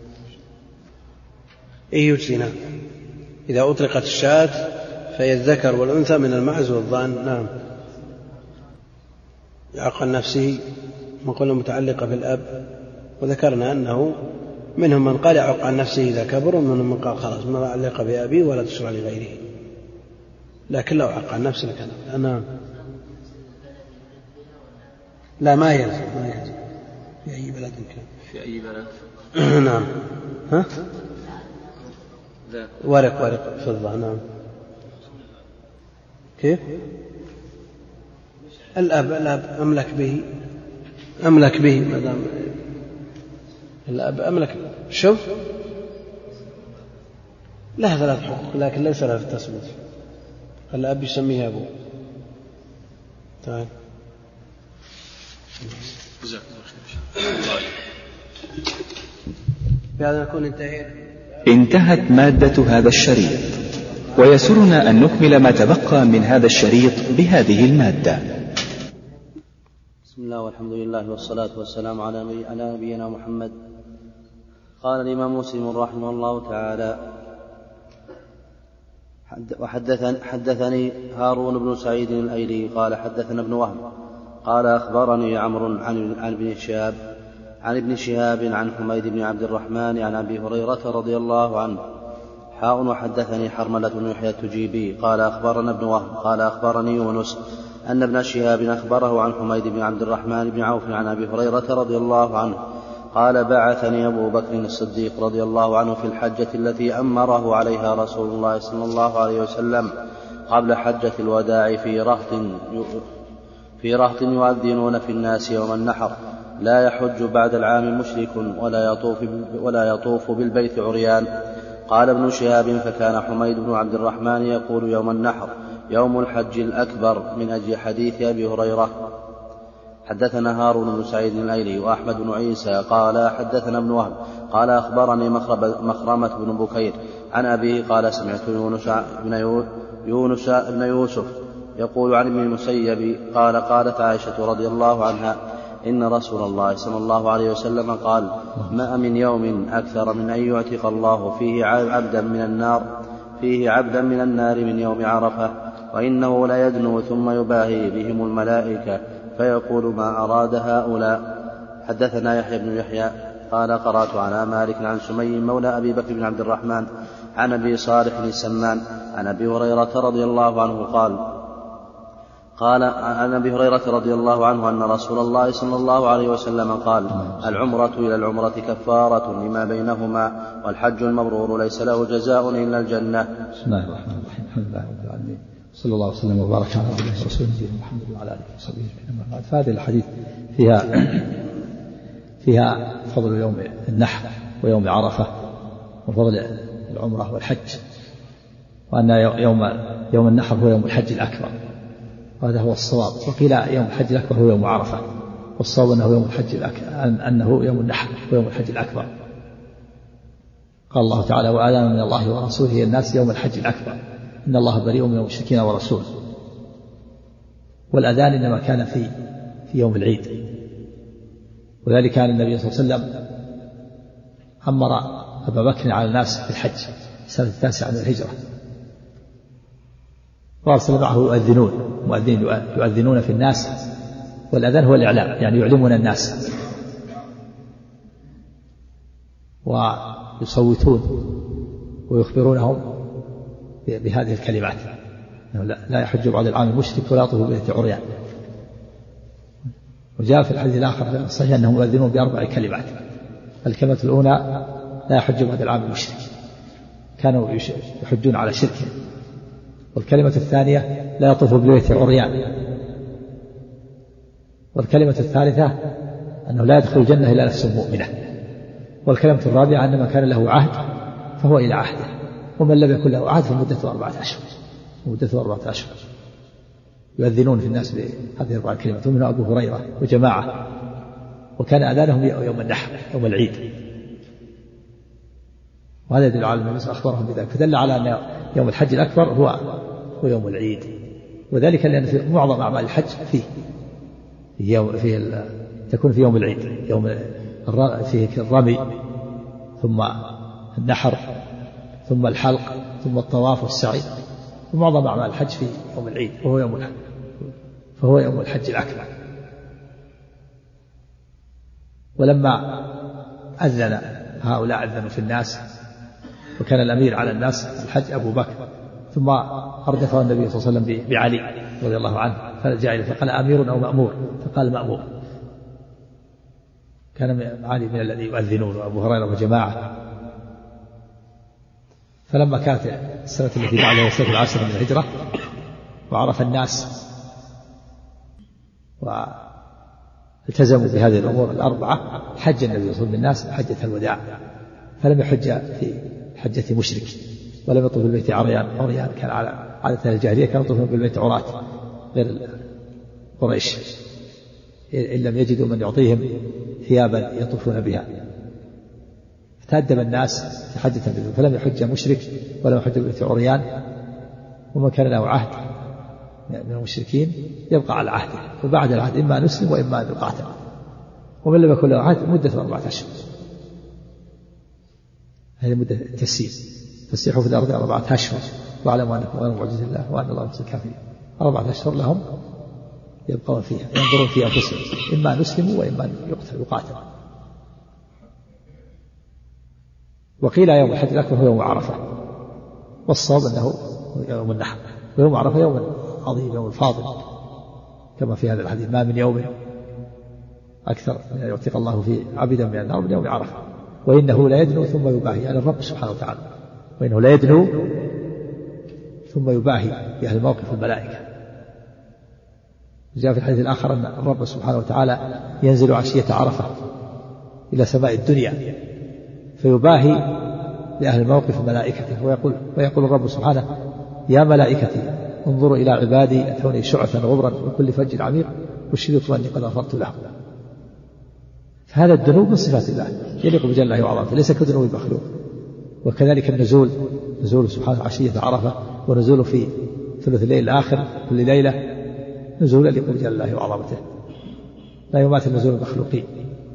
إيه يجزينا إذا أطلقت الشاة فهي الذكر والأنثى من المعز والضأن. نعم يعقل نفسه مقولة متعلقة بالأب وذكرنا أنه منهم من قال يعق عن نفسه إذا كبر ومنهم من قال خلاص ما علق بأبيه ولا تشرع لغيره لكن لو عق عن نفسه لكن أنا لا ما يلزم ما يلزم في أي بلد كان في أي بلد. نعم ها ورق ورق فضة. نعم كيف الأب الأب أملك به أملك به ما دام الأب أملك شوف لها ثلاث حقوق لكن ليس لها في التسمية. الأب يسميه أبوه. تعال بهذا نكون انتهينا. انتهت مادة هذا الشريط ويسرنا أن نكمل ما تبقى من هذا الشريط بهذه المادة. بسم الله والحمد لله والصلاة والسلام على نبينا محمد. قال الإمام مسلم رحمه الله تعالى وحدثني حدثني هارون بن سعيد الأيلي قال حدثنا ابن وهب قال أخبرني عمرو عن عن ابن شهاب عن ابن شهاب عن حميد بن عبد الرحمن عن أبي هريرة رضي الله عنه حاء وحدثني حرملة بن يحيى التجيبي قال أخبرنا ابن وهب قال أخبرني يونس أن ابن شهاب أخبره عن حميد بن عبد الرحمن بن عوف عن أبي هريرة رضي الله عنه قال بعثني أبو بكر الصديق رضي الله عنه في الحجة التي أمره عليها رسول الله صلى الله عليه وسلم قبل حجة الوداع في رهط في رهط يؤذنون في الناس يوم النحر لا يحج بعد العام مشرك ولا يطوف ولا يطوف بالبيت عريان. قال ابن شهاب فكان حميد بن عبد الرحمن يقول يوم النحر يوم الحج الأكبر من أجل حديث أبي هريرة. حدثنا هارون بن سعيد الأيلي وأحمد بن عيسى قال حدثنا ابن وهب قال أخبرني مخرمة بن بكير عن أبيه قال سمعت يونس بن يونس بن يوسف يقول عن ابن المسيب قال قالت عائشة رضي الله عنها إن رسول الله صلى الله عليه وسلم قال ما من يوم أكثر من أن يعتق الله فيه عبدا من النار فيه عبدا من النار من يوم عرفة وإنه لا يدنو ثم يباهي بهم الملائكة فيقول ما أراد هؤلاء. حدثنا يحيى بن يحيى قال قرأت على مالك عن سمي مولى أبي بكر بن عبد الرحمن عن أبي صالح السمان عن أبي هريرة رضي الله عنه قال قال عن أبي هريرة رضي الله عنه أن رسول الله صلى الله عليه وسلم قال العمرة إلى العمرة كفارة لما بينهما والحج المبرور ليس له جزاء إلا الجنة. بسم الله الرحمن الرحيم الحمد لله رب العالمين صلى الله وسلم وبارك على عبده ورسوله محمد وعلى آله وصحبه أجمعين. فهذه الحديث فيها فيها فضل يوم النحر ويوم عرفة وفضل العمرة والحج وأن يوم يوم النحر هو يوم الحج الأكبر وهذا هو الصواب. وقيل يوم الحج الأكبر هو يوم عرفة والصواب أنه يوم الحج الأكبر أنه يوم النحر هو يوم الحج الأكبر. قال الله تعالى وآذان من الله ورسوله الناس يوم الحج الأكبر إن الله بريء من المشركين ورسوله. والأذان إنما كان في في يوم العيد وذلك كان النبي صلى الله عليه وسلم أمر أبا بكر على الناس في الحج السنة التاسعة من الهجرة وأرسل معه يؤذنون مؤذنين يؤذنون في الناس والأذان هو الإعلام يعني يعلمون الناس ويصوتون ويخبرونهم بهذه الكلمات لا, يعني. لا يحج بعد العام المشرك ولا يطوف بالبيت عريان. وجاء في الحديث الآخر في الصحيح أنهم يؤذنون بأربع كلمات. الكلمة الأولى لا يحج بعد العام المشرك، كانوا يحجون على شرك. والكلمة الثانية لا يطوف بالبيت عريان. والكلمة الثالثة أنه لا يدخل الجنة إلا نفس مؤمنة. والكلمة الرابعة أن من كان له عهد فهو إلى عهده، ومن لم يكن له عهد فمدته أربعة أشهر مدته أربعة أشهر. يؤذنون في الناس بهذه أربع كلمات، ومنها أبو هريرة وجماعة، وكان أذانهم يوم النحر يوم العيد. وهذا يدل على النبي أخبرهم بذلك، فدل على أن يوم الحج الأكبر هو هو يوم العيد، وذلك لأن في معظم أعمال الحج فيه في يوم فيه تكون في يوم العيد، يوم فيه الرمي ثم النحر ثم الحلق ثم الطواف والسعي، ومعظم أعمال الحج في يوم العيد وهو يوم الحج، فهو يوم الحج الأكبر. ولما أذن هؤلاء أذنوا في الناس، وكان الأمير على الناس الحج أبو بكر، ثم أردفه النبي صلى الله عليه وسلم بعلي رضي الله عنه، فجاء إليه فقال أمير أو مأمور؟ فقال مأمور. كان علي من الذي يؤذنون وأبو هريرة وجماعة. فلما كانت السنة التي بعدها سنة العاشرة من الهجرة وعرف الناس والتزموا بهذه الأمور الأربعة، حج النبي صلى الله عليه وسلم بالناس حجة الوداع، فلم يحج في حجة مشرك، ولم يطوف بالبيت عريان. عريان كان على عادة الجاهلية، كانوا يطوفون بالبيت عراة غير قريش، إن لم يجدوا من يعطيهم ثيابا يطوفون بها. فتأدب الناس في حجة النبي، فلم يحج مشرك ولم يحج بالبيت عريان. ومن كان له عهد من المشركين يبقى على عهده، وبعد العهد إما أن يسلم وإما أن يقاتل. ومن لم يكن له عهد مدة أربعة أشهر، هذه مدة التسيير. فسيحوا في الأرض أربعة أشهر واعلموا أنكم غير معجز الله وأن الله يخزي الكافرين. أربعة أشهر لهم يبقون فيها، ينظرون في أنفسهم، إما أن يسلموا وإما أن يقتل يقاتل. وقيل يوم الحج الأكبر هو يوم عرفة، والصواب أنه يوم النحر. ويوم عرفة يوم عظيم، يوم فاضل، كما في هذا الحديث: ما من يوم أكثر من أن يعتق الله فيه عبدا من النار من يوم عرفة، وإنه لا يدنو ثم يباهي، يعني الرب سبحانه وتعالى، وإنه لا يدنو ثم يباهي بأهل الموقف الملائكة. جاء في الحديث الآخر أن الرب سبحانه وتعالى ينزل عشية عرفة إلى سماء الدنيا فيباهي بأهل الموقف ملائكته، ويقول, ويقول الرب سبحانه: يا ملائكتي انظروا إلى عبادي أتوني شعثا غبرا من كل فج عميق وشهدت أني قد غفرت لهم. فهذا الدنو من صفات الله يليق بجل الله وعظمته، ليس كدنو المخلوق. وكذلك النزول، نزول سبحانه عشية عرفة، ونزول في ثلث الليل الآخر كل ليلة، نزول يليق بجل الله وعظمته، لا يماثل نزول المخلوقين.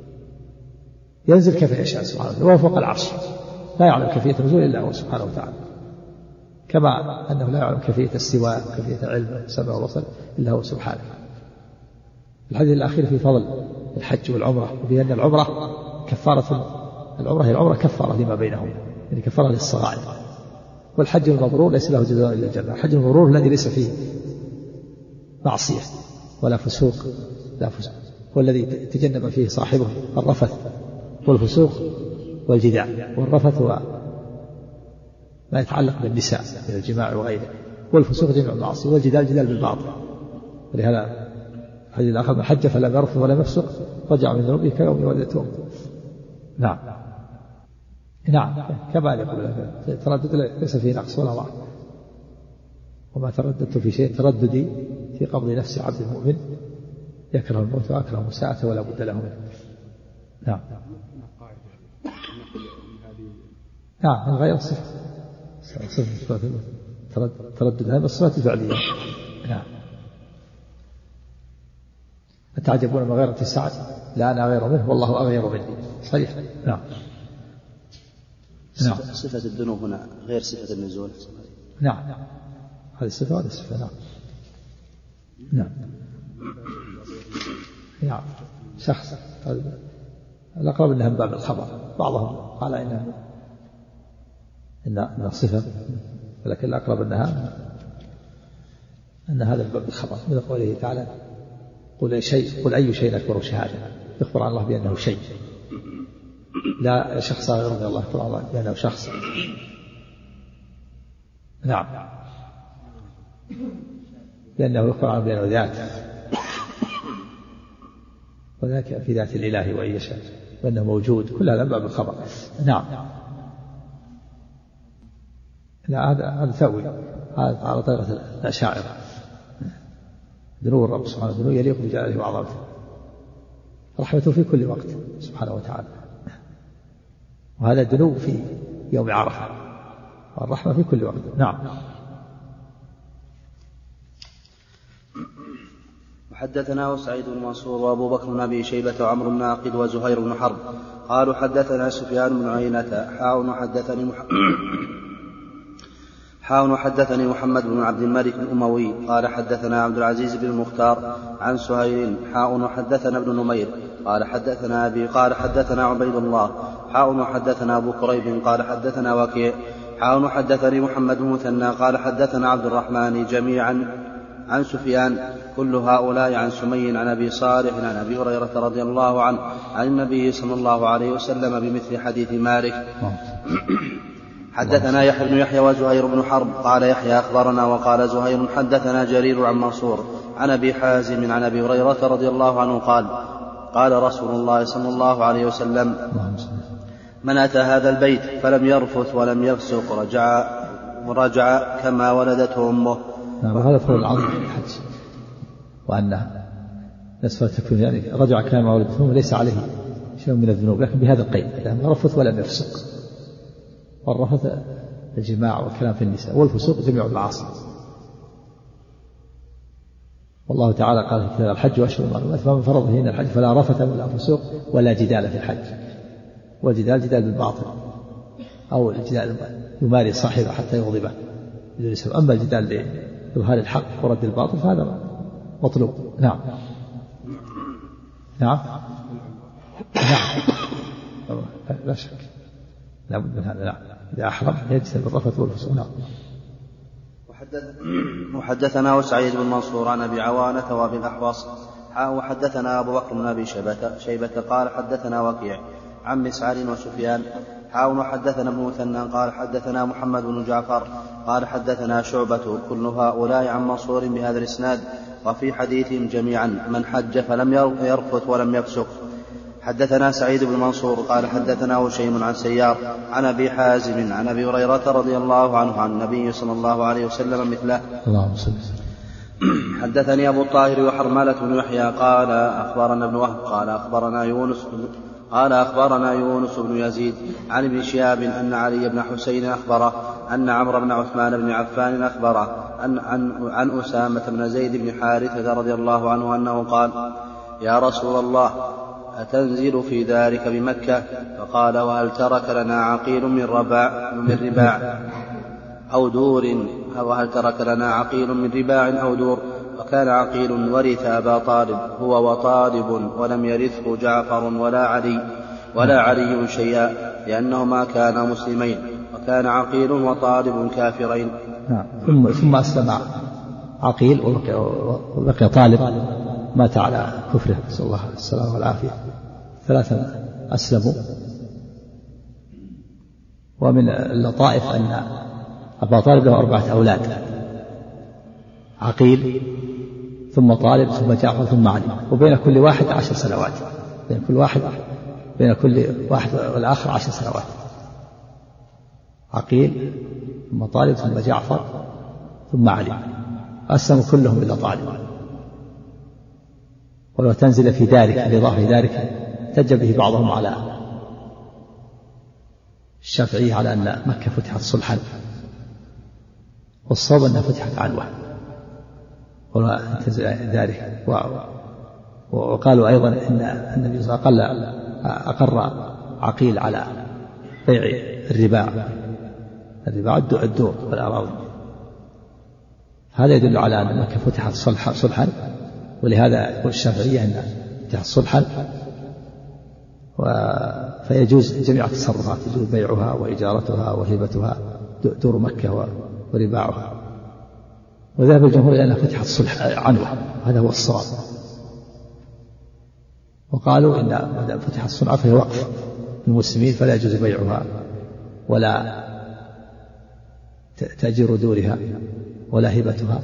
ينزل كيف يشاء سبحانه وتعالى، وهو فوق العرش، لا يعلم كيفية النزول إلا هو سبحانه وتعالى، كما أنه لا يعلم كيفية السواء وكيفية العلم والسمع والبصر إلا هو سبحانه. الحديث الأخير في فضل الحج والعمرة، وبأن العمرة كفارة، العمرة هي العمرة كفارة لما بينهم، يعني كفارة للصغائر. والحج المبرور ليس له جزاء إلا الجنة. الحج المبرور الذي ليس فيه معصية ولا فسوق لا فسوق، والذي تجنب فيه صاحبه الرفث والفسوق والجدال. والرفث هو ما يتعلق بالنساء من الجماع وغيره، والفسوق جميع المعاصي، والجدال جدال بالباطل. ولهذا الحديث الآخر: من حج فلم يرفث ولم يفسق رجع من ذنوبه كيوم ولدته أمه. نعم نعم كما يقول تردد ليس فيه نقص ولا ضعف، وما ترددت في شيء ترددي في قبض نفس عبد المؤمن يكره الموت وأكره الساعة ولا بد له منه. نعم نعم من غير صفة صفة تردد هذا الصفات الفعلية. نعم أتعجبون من غيرة سعد لا أنا غير منه والله أغير مني، صحيح. نعم نعم صفة الدنو هنا غير صفة النزول. نعم هذه الصفة وهذه الصفة. نعم نعم نعم شخص الأقرب أنها من باب الخبر، بعضهم قال إنها إنها صفة، ولكن الأقرب أنها أن هذا من باب الخبر، من قوله تعالى: قل شيء قل أي شيء أكبر شهادة يخبر عن الله بأنه شيء، لا شخص غير من الله يخبر عن الله بأنه شخص. نعم، لأنه يخبر عنه بأنه ذات، وذاك في ذات الإله وإن يشاء، وأنه موجود، كل هذا باب الخبر. نعم. لا هذا هذا تأويل، هذا على طريقة الأشاعرة. دنو الرب سبحانه دنو يليق بجلاله وعظمته، رحمته في كل وقت سبحانه وتعالى، وهذا دنو في يوم عرفة، والرحمة في كل وقت. نعم. حدثنا سعيد بن منصور وابو بكر بن ابي شيبه وعمرو بن عاقد وزهير بن حرب قالوا حدثنا سفيان بن عيينة حاء وحدثني مح... حاء وحدثني محمد بن عبد الملك الاموي قال حدثنا عبد العزيز بن المختار عن سهيل حاء وحدثنا ابن نمير قال حدثنا ابي قال حدثنا عبيد الله حاء وحدثنا ابو كريب قال حدثنا وكيع حاء وحدثني محمد بن مثنى قال حدثنا عبد الرحمن جميعا عن سفيان كل هؤلاء عن سمي عن أبي صالح عن أبي هريرة رضي الله عنه عن النبي صلى الله عليه وسلم بمثل حديث مالك. حدثنا يحيى بن يحيى وزهير بن حرب قال يحيى أخبرنا وقال زهير حدثنا جرير عن منصور عن أبي حازم عن أبي هريرة رضي الله عنه قال قال رسول الله صلى الله عليه وسلم من أتى هذا البيت فلم يرفث ولم يفسق رجع ورجع كما ولدته أمه. نعم، وهذا فضل العظيم في الحج، وأن نسفة تكون يعني رجع كما ولدته وليس عليه شيء من الذنوب، لكن بهذا القيد لم يرفث ولم يفسق. والرفث الجماع والكلام في النساء، والفسوق جميع المعاصي. والله تعالى قال في الحج وأشهر المعلومات فمن فرض فيهن الحج فلا رفث ولا فسوق ولا جدال في الحج. والجدال جدال بالباطل، أو الجدال يماري صاحبه حتى يغضبه بدون سبب. أما الجدال لإظهار الحق ورد الباطل فهذا مطلوب. نعم. نعم. نعم، لا شك، لا بد من هذا. نعم، إذا أحرم يجتنب الرفث والفسوق. نعم. وحدثنا سعيد بن منصور عن أبي عوانة وأبي الأحوص وحدثنا أبو بكر بن أبي شيبة, شيبة قال حدثنا وكيع عن مسعر وسفيان حاول حدثنا ابن مثنى قال حدثنا محمد بن جعفر قال حدثنا شعبة كل هؤلاء عن منصور بهذا الإسناد وفي حديثهم جميعا من حج فلم يرفث ولم يفسق. حدثنا سعيد بن منصور قال حدثنا هشيم عن سيار عن أبي حازم عن أبي هريرة رضي الله عنه عن النبي صلى الله عليه وسلم مثله. اللهم صل. حدثني أبو الطاهر وحرملة بن يحيى قال أخبرنا ابن وهب قال أخبرنا يونس قال أخبرنا يونس بن يزيد عن ابن شهاب أن علي بن حسين أخبره أن عمرو بن عثمان بن عفان أخبره أن عن, عن أسامة بن زيد بن حارثة رضي الله عنه أنه قال يا رسول الله أتنزل في ذلك بمكة؟ فقال وهل ترك لنا عقيل من رباع من رباع أو دور وهل ترك لنا عقيل من رباع أو دور؟ وكان عقيل ورث أبا طالب هو وطالب ولم يرثه جعفر ولا علي ولا علي شيئا لأنهما كانا مسلمين وكان عقيل وطالب كافرين. ثم ثم أسلم عقيل وبقي طالب مات على كفره نسأل الله السلامة والعافية. ثلاثة أسلموا. ومن اللطائف أن أبا طالب له أربعة أولاد عقيل ثم طالب ثم جعفر ثم علي وبين كل واحد عشر سنوات بين كل واحد بين كل واحد والآخر عشر سنوات. عقيل ثم طالب ثم جعفر ثم علي أسلموا كلهم إلا طالب. ولو تنزل في ذلك الإضافة ذلك احتج به بعضهم على الشافعي على أن مكة فتحت صلحا والصواب أنها فتحت عنوة ولو تنزل ذلك. وقالوا أيضا إن النبي صلى الله عليه وسلم أقر عقيل على بيع الرباع الرباع الدور والأراضي. هذا يدل على أن مكة فتحت صلحا ولهذا يقول الشافعية أن فتحت صلحا فيجوز جميع التصرفات يجوز بيعها وإجارتها وهبتها دور مكة ورباعها. وذهب الجمهور إلى أنها فتحت صلح عنوة هذا هو الصواب وقالوا إن ما فتح الصنعة فهي وقف للمسلمين فلا يجوز بيعها ولا تأجير دورها ولا هبتها.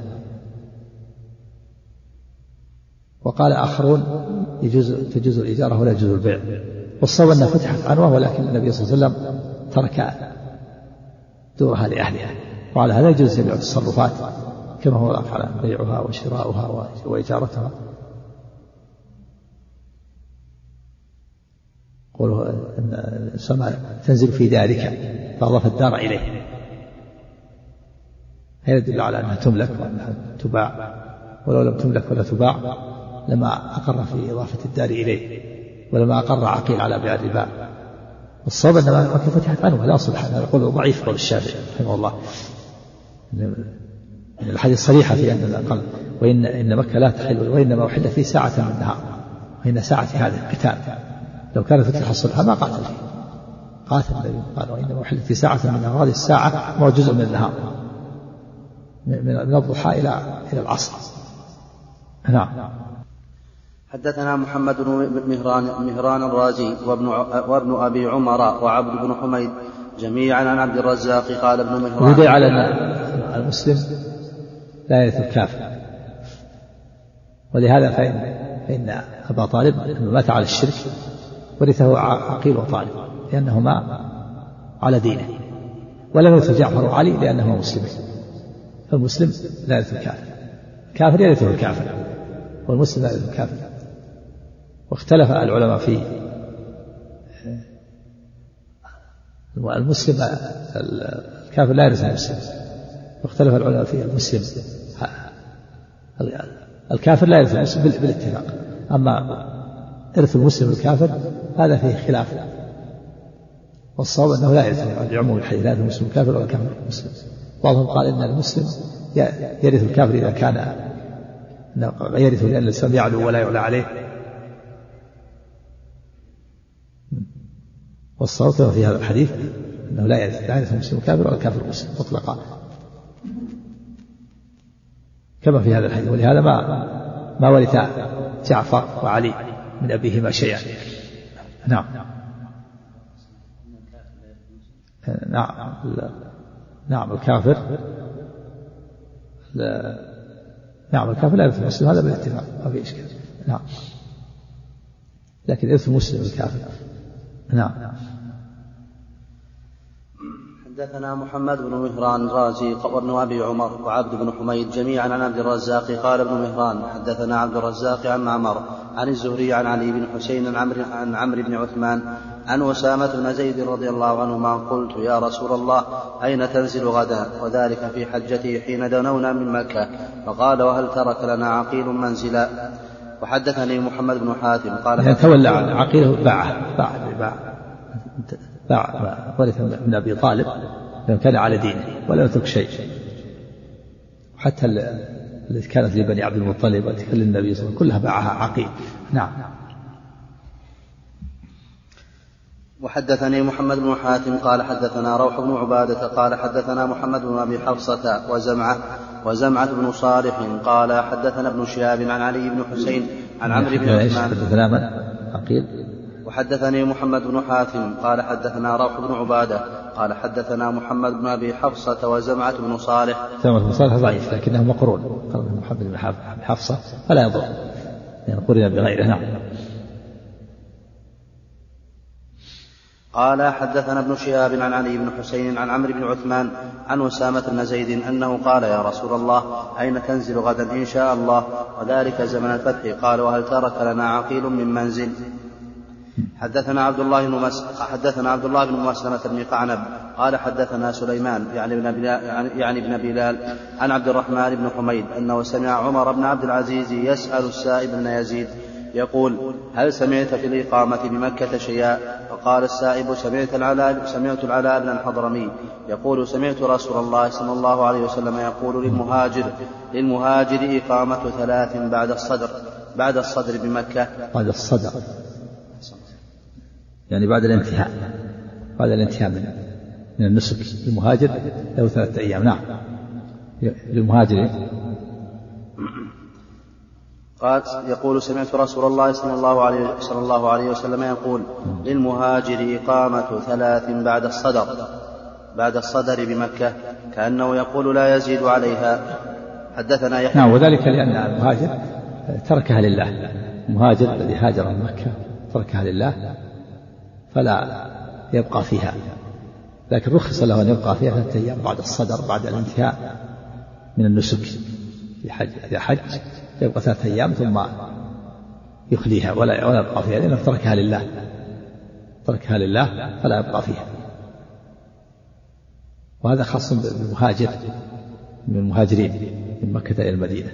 وقال آخرون يجوز تجوز الإجارة ولا يجوز البيع. والصواب أنها فتحت عنوة ولكن النبي صلى الله عليه وسلم ترك دورها لأهلها، وعلى هذا يجوز جميع التصرفات كما هو على بيعها وشراؤها وإجارتها. قوله أن السماء تنزل في دارك فأضاف الدار إليه، هذا يدل على أنها تملك وأنها تباع، ولو لم تملك ولا تباع لما أقر في إضافة الدار إليه، ولما أقر عقيل على بيع الربا. والصواب أن مكة فتحت عنه، لا أصل هذا يقول ضعيف قول الشافعي رحمه الله. الحديث صريحة في أن قال وإن إن مكة لا تحل وإنما أحل في ساعة من النهار، وإن ساعة هذا القتال لو كان فتح الصلح ما قاتل فيه، قاتل النبي قال وإنما أحل في ساعة من النهار، هذه الساعة ما هو جزء من النهار من الضحى إلى إلى العصر. نعم. حدثنا محمد بن مهران مهران الرازي وابن وابن أبي عمر وعبد بن حميد جميعا عن عبد الرزاق قال ابن مهران يدعي على المسلم لا يرث الكافر، ولهذا فإن فإن أبا طالب مات على الشرك ورثه عقيل وطالب لأنهما على دينه، ولم يرث جعفر وعلي لأنهما مسلمين. فالمسلم لا يرث الكافر، الكافر يرثه الكافر، والمسلم لا يرث الكافر. واختلف العلماء في المسلم الكافر لا يرث المسلم، واختلف العلماء في المسلم الكافر لا يرث المسلم بالاتفاق. أما إرث المسلم الكافر هذا فيه خلاف، والصواب أنه لا يرث لعموم الحديث، لا يرث المسلم الكافر ولا كافر المسلم. بعضهم قال إن المسلم يرث الكافر إذا كان يرث لأن الإسلام يعلو ولا يعلى عليه، والصواب في هذا الحديث أنه لا يرث لا يرث المسلم الكافر ولا الكافر المسلم مطلقا كما في هذا الحديث. ولهذا ما ما ورث جعفر وعلي من أبيهما شيئا. نعم. نعم نعم الكافر لا نعم الكافر لا يرث المسلم، هذا بالاتفاق ما في إشكال. نعم. لكن يرث المسلم الكافر. نعم. حدثنا محمد بن مهران رازي وابن أبي عمر وعبد بن حميد جميعا عن عبد الرزاق قال ابن مهران حدثنا عبد الرزاق عن معمر عن الزهري عن علي بن حسين عن عمرو عن عمرو بن عثمان عن أسامة بن زيد رضي الله عنهما قلت يا رسول الله أين تنزل غدا؟ وذلك في حجته حين دنونا من مكة، فقال وهل ترك لنا عقيل منزلا؟ وحدثني محمد بن حاتم قال يعني تولى عقيله باعه باع باع باع ورث من أبي طالب لأنه كان على دينه ولم يترك شيء، حتى التي كانت لبني عبد المطلب وتكلم النبي صلى الله عليه وسلم كلها باعها عقيل. نعم. وحدثني محمد بن حاتم قال حدثنا روح بن عبادة قال حدثنا محمد بن أبي حفصة وزمعة وزمعة بن صالح قال حدثنا ابن شهاب عن علي بن حسين عن عمرو بن عثمان حدثنا من عقيل. وحدثني محمد بن حاتم قال حدثنا روح بن عبادة قال حدثنا محمد بن أبي حفصة وزمعة بن صالح. زمعة بن صالح ضعيف لكنه مقرون، قال محمد بن حفصة فلا يضر يعني قرن بغيره. نعم. قال حدثنا ابن شهاب عن علي بن حسين عن عمرو بن عثمان عن أسامة بن زيد أنه قال يا رسول الله أين تنزل غدا إن شاء الله؟ وذلك زمن الفتح. قال وهل ترك لنا عقيل من منزل؟ حدثنا عبد الله بن مس... حدثنا عبد الله بن مسلمة بن قعنب قال حدثنا سليمان يعني ابن بلال يعني ابن بلال عن عبد الرحمن بن حميد أنه سمع عمر بن عبد العزيز يسأل السائب بن يزيد يقول هل سمعت في الإقامة بمكة شيئا؟ فقال السائب سمعت العلاء سمعت العلاء بن الحضرمي يقول سمعت رسول الله صلى الله عليه وسلم يقول للمهاجر للمهاجر إقامة ثلاث بعد الصدر بعد الصدر بمكة. بعد الصدر يعني بعد الانتهاء بعد الانتهاء من من النسك للمهاجر له ثلاثة أيام. نعم. للمهاجر قال يقول سمعت رسول الله صلى الله عليه, صلى الله عليه وسلم يقول للمهاجر إقامة ثلاث بعد الصدر بعد الصدر بمكة كأنه يقول لا يزيد عليها. حدثنا يحيى. نعم، وذلك لأن المهاجر تركها لله. المهاجر الذي هاجر من مكة تركها لله فلا يبقى فيها، لكن رخص له أن يبقى فيها ثلاثة أيام بعد الصدر بعد الانتهاء من النسك في حج. إذا حج يبقى ثلاثة أيام ثم يخليها ولا ولا يبقى فيها لأنه تركها لله تركها لله فلا يبقى فيها. وهذا خاص بالمهاجر من المهاجرين من مكة إلى المدينة.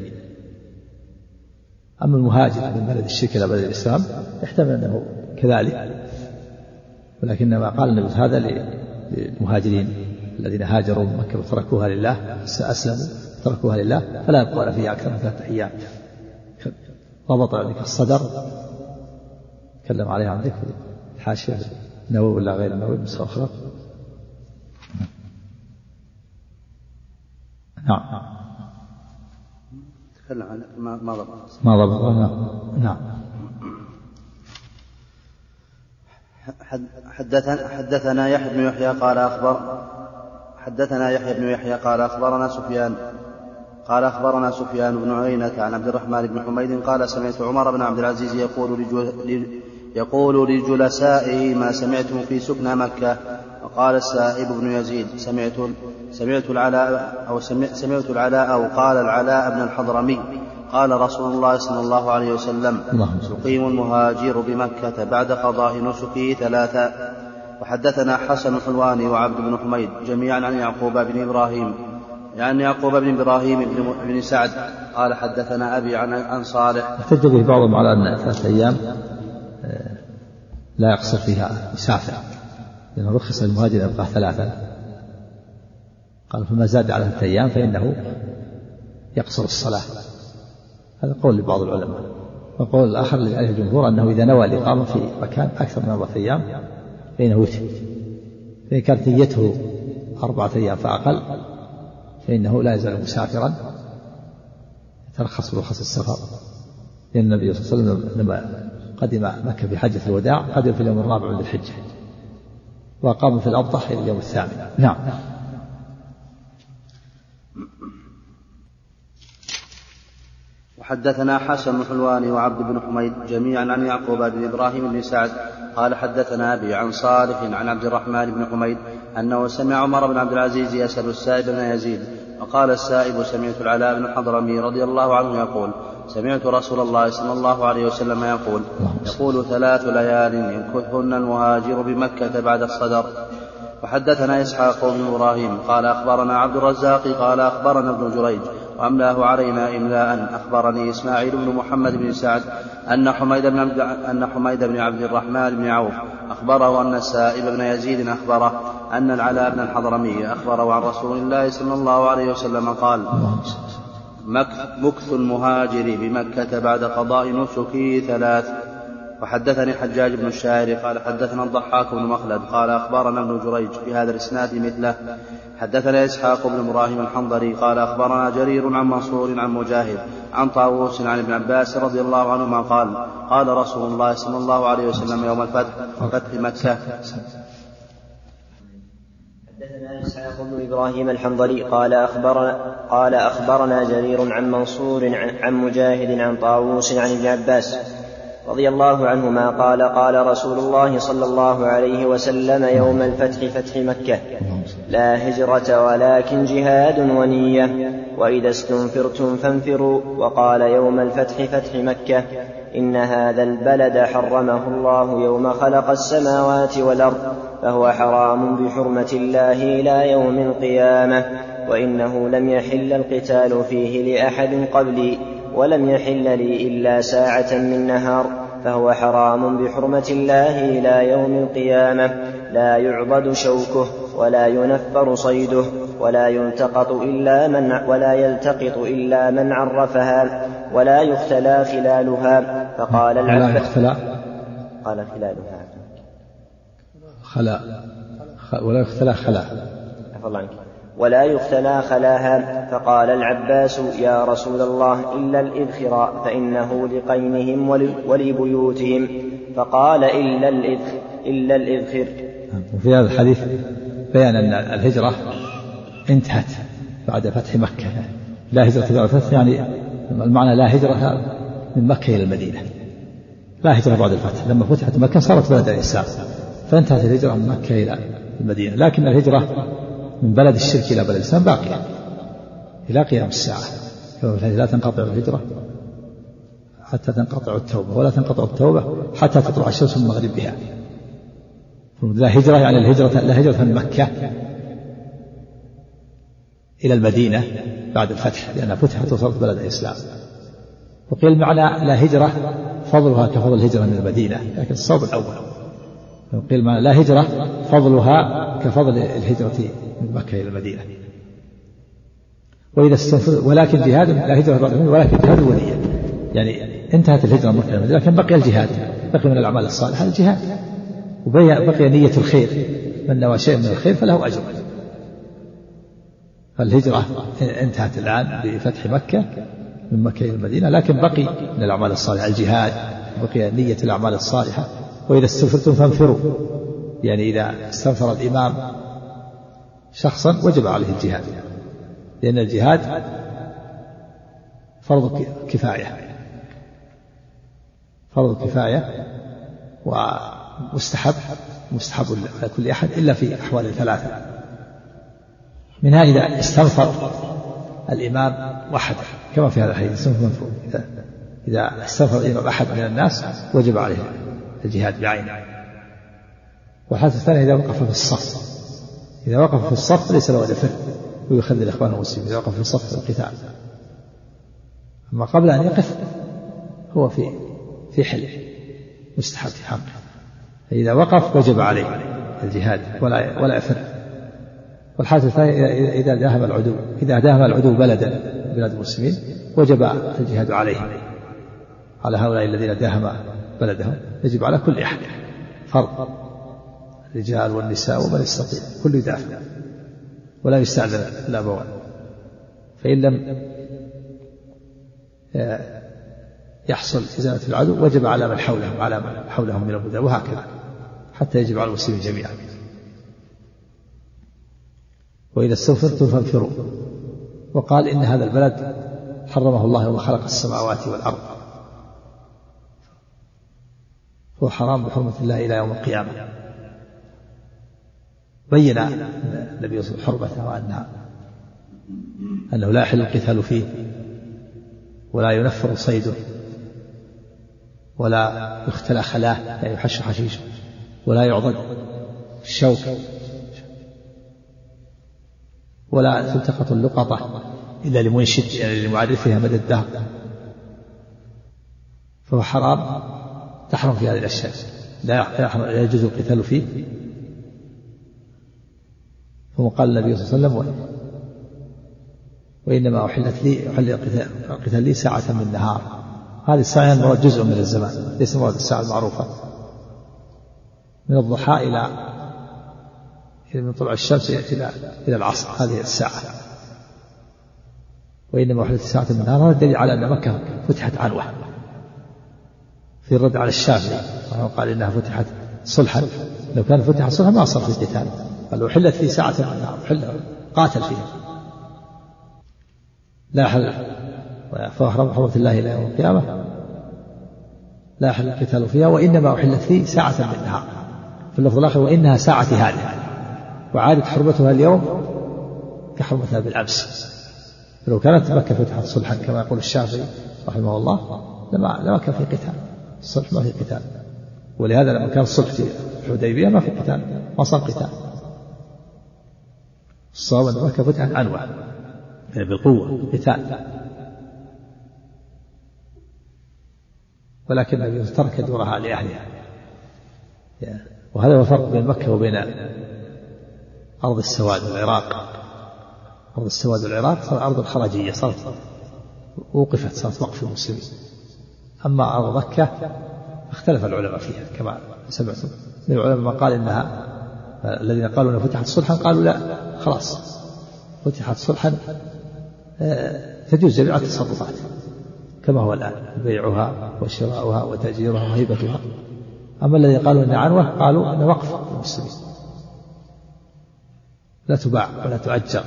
أما المهاجر من بلد الشرك إلى بلد الإسلام يحتمل أنه كذلك، ولكنما قال النبي هذا للمهاجرين الذين هاجروا من مكة وتركوها لله أسلموا تركوها لله فلا يبقون فيها أكثر من ثلاثة أيام. ضبط ذلك الصدر تكلم عليه عن ذكر الحاشية النووي ولا غير النووي مستخرج. نعم تكلم عن ما ما ضبط ما ضبط نعم. حدثنا حدثنا يحيى بن يحيى قال أخبر حدثنا يحيى بن يحيى قال أخبرنا سفيان قال أخبرنا سفيان بن عيينة عن عبد الرحمن بن حميد قال سمعت عمر بن عبد العزيز يقول يقول لجلسائه ما سمعتم في سكنى مكة. وقال السائب بن يزيد سمعت سمعت العلاء أو سمعت العلاء أو قال العلاء بن الحضرمي قال رسول الله صلى الله عليه وسلم يقيم المهاجر بمكة بعد قضاء نسكه ثلاثا. وحدثنا حسن الحلواني وعبد بن حميد جميعا عن يعقوب بن إبراهيم يعني يعقوب بن إبراهيم بن سعد قال حدثنا أبي عن صالح. احتج به بعضهم على أن ثلاثة أيام لا يقصر فيها مسافر لأنه رخص المهاجر يبقى ثلاثا. قال فما زاد على ثلاثة أيام فإنه يقصر الصلاة. هذا قول لبعض العلماء. وقول الآخر لأهل الجمهور أنه إذا نوى الإقامة في مكان أكثر من أربعة أيام فإنه وتر. فإن كانت نيته أربعة أيام فأقل فإنه لا يزال مسافرا يترخص برخص السفر. لأن النبي صلى الله عليه وسلم لما قدم مكة في حجة الوداع قدم في اليوم الرابع من الحجة وقام في الأبطح إلى اليوم الثامن. نعم. وحدثنا حسن الحلواني وعبد بن حميد جميعا عن يعقوب بن إبراهيم بن سعد قال حدثنا أبي عن صالح عن عبد الرحمن بن حميد أنه سمع عمر بن عبد العزيز يسأل السائب بن يزيد وقال السائب سمعت العلاء بن الحضرمي رضي الله عنه يقول سمعت رسول الله صلى الله عليه وسلم يقول يقول ثلاث ليال يمكثهن المهاجر بمكة بعد الصدر. وحدثنا إسحاق بن إبراهيم قال أخبرنا عبد الرزاق قال أخبرنا ابن جريج وأملاه علينا إملاء. أخبرني إسماعيل بن محمد بن سعد أن حميد بن عبد, أن حميد بن عبد الرحمن بن عوف أخبره أن السائب بن يزيد أخبره أن العلاء بن الحضرمي أخبره عن رسول الله صلى الله عليه وسلم قال مكث المهاجر بمكة بعد قضاء نسكه ثلاث. وحدثني حجاج بن الشاعر قال حدثنا الضحاك بن مخلد قال أخبرنا ابن جريج بهذا الإسناد مثله. حدثنا إسحاق بن إبراهيم الحنظلي قال أخبرنا جرير عن منصور عن مجاهد عن طاووس عن ابن عباس رضي الله عنهما قال قال رسول الله صلى الله عليه وسلم يوم الفتح فتح مكة. حدثنا إسحاق بن إبراهيم الحنظلي قال أخبرنا قال أخبرنا جرير عن منصور عن مجاهد عن طاووس عن ابن عباس رضي الله عنهما قال قال رسول الله صلى الله عليه وسلم يوم الفتح فتح مكة لا هجرة ولكن جهاد ونية وإذا استنفرتم فانفروا. وقال يوم الفتح فتح مكة إن هذا البلد حرمه الله يوم خلق السماوات والأرض فهو حرام بحرمة الله إلى يوم القيامة وإنه لم يحل القتال فيه لأحد قبلي ولم يحل لي إلا ساعة من نهار فهو حرام بحرمة الله إلى يوم القيامة لا يعضد شوكه ولا ينفر صيده ولا يلتقط إلا من ولا يلتقط إلا من عرفها ولا يختلى خلالها. فقال العباس قال خلالها خلا ولا يختلى خلا ولا يختلى خلاها. فقال العباس: يا رسول الله إلا الإذخر فإنه لقينهم ولبيوتهم. فقال: إلا الإذخر, إلا الإذخر. وفي هذا الحديث بيان أن الهجرة انتهت بعد فتح مكة. لا هجرة بعد الفتح، يعني المعنى لا هجرة من مكة إلى المدينة، لا هجرة بعد الفتح. لما فتحت مكة صارت بلد الإسلام، فانتهت الهجرة من مكة إلى المدينة. لكن الهجرة من بلد الشرك إلى بلد الإسلام باقية إلى قيام الساعة. لا تنقطع الهجرة حتى تنقطع التوبة، ولا تنقطع التوبة حتى تطلع الشمس من مغربها. لا هجرة يعني الهجرة لا هجرة من مكة إلى المدينة بعد الفتح، لأنها فتحت وصارت بلد الإسلام. وقيل معنى لا هجرة فضلها كفضل الهجرة من المدينة، لكن الصواب الأول. وقيل معنى لا هجرة فضلها كفضل الهجرة من مكة إلى المدينة. وإذا استنفر ولكن جهاد لا هجرة بعد المدينة، ولكن جهاد وليا، يعني انتهت الهجرة من مكة إلى المدينة، لكن بقي الجهاد، بقي من الأعمال الصالحة الجهاد، وبقي نية الخير. من نوى شيء من الخير فله أجر. فالهجرة انتهت الآن بفتح مكة من مكة إلى المدينة، لكن بقي من الأعمال الصالحة الجهاد، بقي نية الأعمال الصالحة. وإذا استنفرتم فانفروا، يعني إذا استنفر الإمام شخصا وجب عليه الجهاد، لأن الجهاد فرض كفاية، فرض كفاية ومستحب، مستحب على كل أحد إلا في أحوال ثلاثة. منها إذا استنفر الإمام وحده، كما في هذا الحديث: إذا استنفر الإمام أحد من الناس وجب عليه الجهاد بعينه. والحالة الثانية إذا وقف في الصف، إذا وقف في الصف ليس له يفر ويخذل إخوانه المسلمين، إذا وقف في الصف في القتال. أما قبل أن يقف هو في في حل مستحب في حقه، فإذا وقف وجب عليه الجهاد ولا ولا يفر. والحالة الثانية إذا داهم العدو، إذا داهم العدو بلدا بلاد المسلمين وجب الجهاد عليهم، على هؤلاء الذين داهم بلدهم، يجب على كل أحد فرض، الرجال والنساء ومن يستطيع كل يدافع، ولا يستعذن الأبوان. فإن لم يحصل إزالة العدو وجب على من حولهم، على من حولهم من البلدان، وهكذا حتى يجب على المسلمين جميعا. وإذا استنفرتم فانفروا. وقال إن هذا البلد حرمه الله يوم خلق السماوات والأرض، هو حرام بحرمة الله إلى يوم القيامة. بين النبي صلى الله عليه وسلم حرمته، وأنها أنه لا يحل القتال فيه، ولا ينفر صيده، ولا يختلى خلاه، يعني يحش حشيشه، ولا يعضد الشوك، ولا تلتقط اللقطة إلا لمنشد، يعني لمعرفها مدى الدهر. فهو حرام، تحرم في هذه الأشياء، لا يجوز القتال فيه. ثم قال النبي صلى الله عليه وسلم: وإنما أحلت لي أحل القتال لي ساعة من النهار. هذه الساعة مراد جزء من الزمان، ليس مراد الساعة المعروفة من الضحى إلى من طلوع الشمس إلى إلى العصر، هذه الساعة. وإنما أحلت ساعة من النهار، هذا دليل على أن مكة فتحت عنوة، في الرد على الشافعي قال إنها فتحت صلحا، لو كان فتحت صلحا ما صار في قتال، قال أحلت في ساعة من النهار، حل قاتل فيها، لا حل. فأحرم حرمة الله إلى يوم القيامة، لا يحل القتال فيها. وإنما أحلت في ساعة من النهار، في اللفظ الآخر: وإنها ساعة هذه، وعادت حرمتها اليوم كحرمتها بالأمس. فلو كانت مكة فتحت صلحا كما يقول الشافعي رحمه الله لما لما كان في قتال، الصلح ما في قتال. ولهذا لما كان الصلح في الحديبية ما في قتال، ما صار قتال. الصواب أن مكة فتحت عنوة يعني بالقوة قتال، ولكن النبي ترك دورها لأهلها. وهذا هو الفرق بين مكة وبين أرض السواد والعراق. أرض السواد والعراق صارت أرض خرجية، صارت وقفت، صارت وقف المسلمين. أما أرض مكة اختلف العلماء فيها، كما سمعتم من العلماء من قال إنها، الذين قالوا أنها فتحت صلحا قالوا لا خلاص فتحت صلحا تجوز جميع التصرفات كما هو الآن، بيعها وشراؤها وتأجيرها وهبتها. أما الذي قالوا إن عنوة قالوا إن وقف للمسلمين لا تباع ولا تؤجر.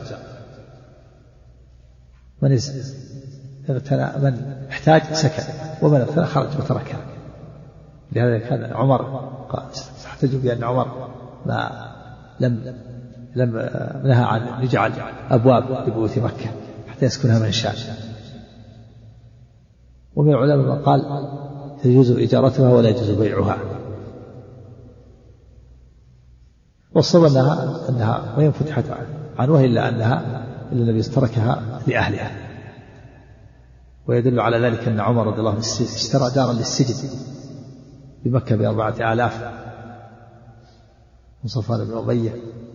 من من احتاج سكن ومن اغتنى خرج وتركها. لهذا كان عمر احتجوا بأن عمر ما لم لم نهى عن يجعل أبواب لبيوت مكة حتى يسكنها من شاء. ومن العلماء من قال يجوز إجارتها ولا يجوز بيعها. والصواب أنها أنها وين فتحت عنوة إلا أنها إلا النبي تركها لأهلها. ويدل على ذلك أن عمر رضي الله عنه اشترى دارا للسجن بمكة بأربعة آلاف من صفوان بن أمية.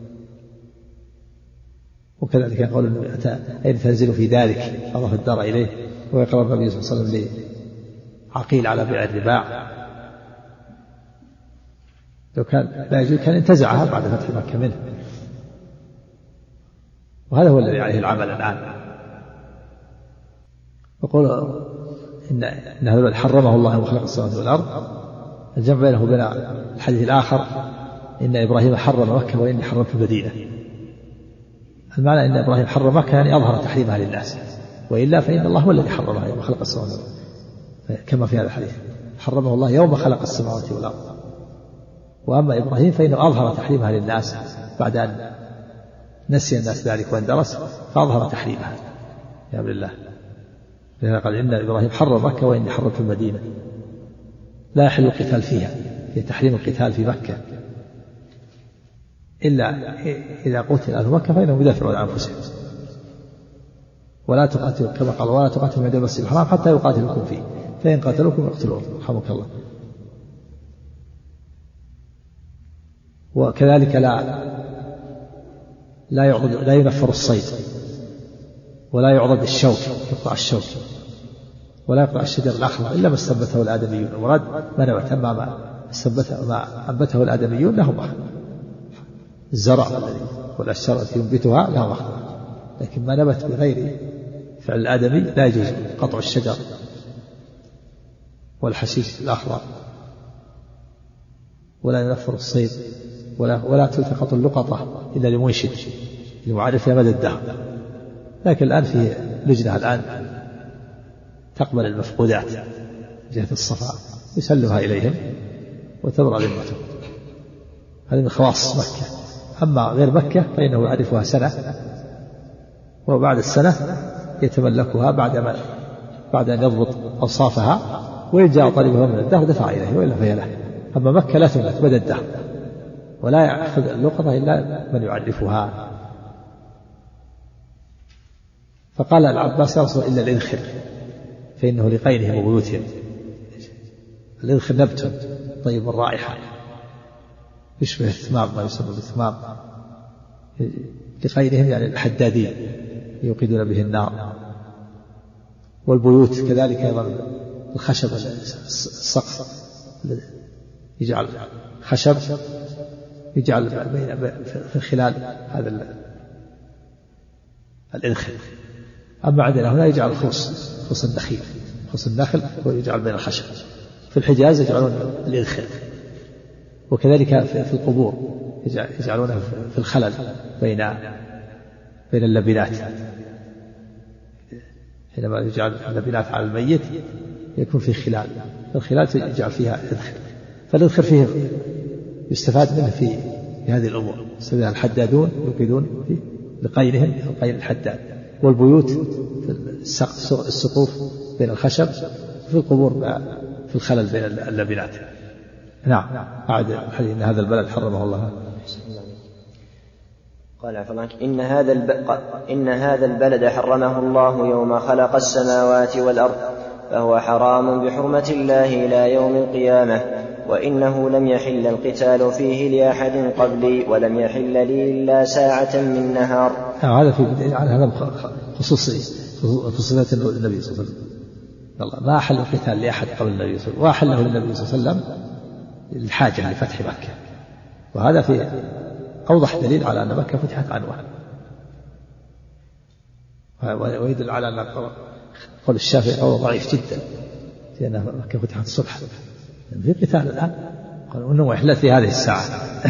وكذلك يقول النبي أين تنزل في ذلك؟ أضاف الدار إليه. ويقرأ النبي صلى الله عليه وسلم لعقيل على بيع الرباع. لو كان لا يجوز كان انتزعها بعد فتح مكة منه. وهذا هو الذي عليه العمل الآن. يقول إن إن هذا الذي حرمه الله يوم خلق السماوات والأرض. الجمع بينه وبين الحديث الآخر إن إبراهيم حرم مكة وإني حرمت المدينة. المعنى إن إبراهيم حرم مكة يعني أظهر تحريمها للناس، وإلا فإن الله هو الذي حرمها يوم خلق السماوات والأرض كما في هذا الحديث حرمه الله يوم خلق السماوات والأرض. وأما إبراهيم فإنه أظهر تحريمها للناس بعد أن نسي الناس ذلك واندرس فأظهر تحريمها يا أمر الله. لذلك قال إن إبراهيم حرم مكة وإني حرمت المدينة. لا يحل القتال فيها، في تحريم القتال في مكة إلا إذا قتل أهل مكة فإنهم يدافعون عن أنفسهم. ولا تقاتلوا كما قال ولا تقاتلوا عند المسجد الحرام حتى يقاتلوكم فيه فإن قاتلوكم اقتلوهم رحمك الله. وكذلك لا لا يعضد لا ينفر الصيد ولا يعضد الشوك يقطع الشوك ولا يقطع الشجر الأخضر إلا ما استنبته الآدميون. المراد ما نبت أما ما استنبته ما أنبته الآدميون لهم أخذ. الزرع الذي والأشجار التي ينبتها لهم أخذ، لكن ما نبت بغير فعل الآدمي لا يجوز قطع الشجر والحشيش الأخضر ولا ينفر الصيد ولا ولا تلتقط اللقطة إلا لمنشد لمعرفها مدى الدهر. لكن الآن في لجنة الآن تقبل المفقودات جهة الصفاء يسلمها إليهم وتبرأ ذمتهم. هذه من خواص مكة. أما غير مكة فإنه يعرفها سنة وبعد السنة يتملكها بعد ما بعد أن يضبط أوصافها ويرجع طالبها من الدهر دفع إليه وإلا فهي له. أما مكة لا تملك مدى الدهر ولا يأخذ اللقطة إلا من يعرفها. فقال العباس يا رسول إلا الإذخر فإنه لقينهم وبيوتهم. الإذخر نبت طيب الرائحة يشبه الثمام ما يسمى بالثمام. لقينهم يعني الحدادين يوقدون به النار. والبيوت كذلك أيضا الخشب السقف يجعل خشب يجعل في خلال هذا الإذخر. أما عندنا هنا يجعل خص خص النخيل خص النخل ويجعل بين الخشب. في الحجاز يجعلون الإذخر. وكذلك في القبور يجعلونه في الخلل بين بين اللبنات. حينما يجعل اللبنات على الميت يكون في خلال الخلال يجعل فيها إذخر. فالإذخر فيه يستفاد منه في هذه الأمور. سميها الحدادون يوقدون في لقينهم قين الحداد. والبيوت في السقوف بين الخشب في القبور في الخلل بين اللبنات. نعم أعد الحديث إن هذا البلد حرمه الله. قال إن هذا الب... إن هذا البلد حرمه الله يوم خلق السماوات والأرض فهو حرام بحرمة الله إلى يوم القيامة وإنه لم يحل القتال فيه لأحد قبلي ولم يحل لي إلا ساعة من نهار. هذا في هذا خصوصي خصوصيات النبي صلى الله عليه وسلم. ما أحل القتال لأحد قبل النبي صلى الله عليه وسلم وأحله للنبي صلى الله عليه وسلم الحاجة لفتح مكة. وهذا في أوضح دليل على أن مكة فتحت عنوة. ويدل على أن قول الشافعي هو ضعيف جدا لأن مكة فتحت الصبح في قتال الآن قالوا إنه إحلت في هذه الساعة.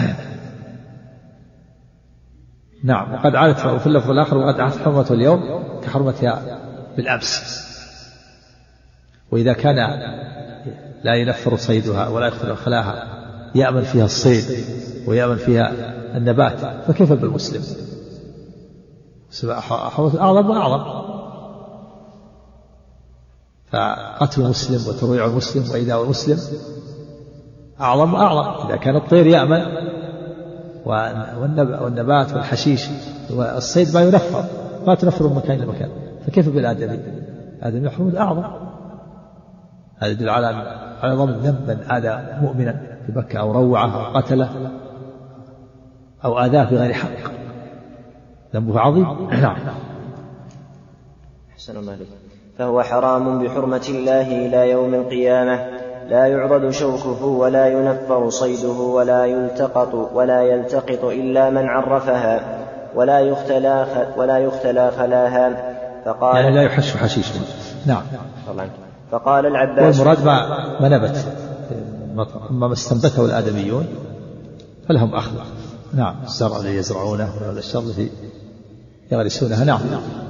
نعم. وقد عادت في اللفظ الآخر وقد عادت حرمة اليوم كحرمتها بالأمس. وإذا كان لا ينفر صيدها ولا يقتل خلاها يأمن فيها الصيد ويأمن فيها النبات فكيف بالمسلم؟ حرمة أعظم وأعظم. فقتل المسلم وترويع المسلم وإيذاء المسلم أعظم وأعظم. إذا كان الطير يأمن والنبات والحشيش والصيد ما ينفر ما تنفر من مكان لمكان فكيف بالآدمي؟ آدمي يحرم أعظم. هذا يدل على على ضمن ذنب من آذى مؤمنا في مكة أو روعه أو قتله أو آذاه بغير حق ذنبه عظيم. نعم. أحسن الله عليك. فهو حرام بحرمة الله إلى يوم القيامة لا يعضد شوكه ولا ينفر صيده ولا يلتقط ولا يلتقط إلا من عرفها ولا يختلى ولا يختلى خلاها. فقال يعني لا يحش حشيش. نعم. فقال العباس والمراد ما نبت أما ما استنبته الآدميون فلهم أخذ. نعم. الزرع الذي يزرعونه وهذا الشر الذي يغرسونها. نعم.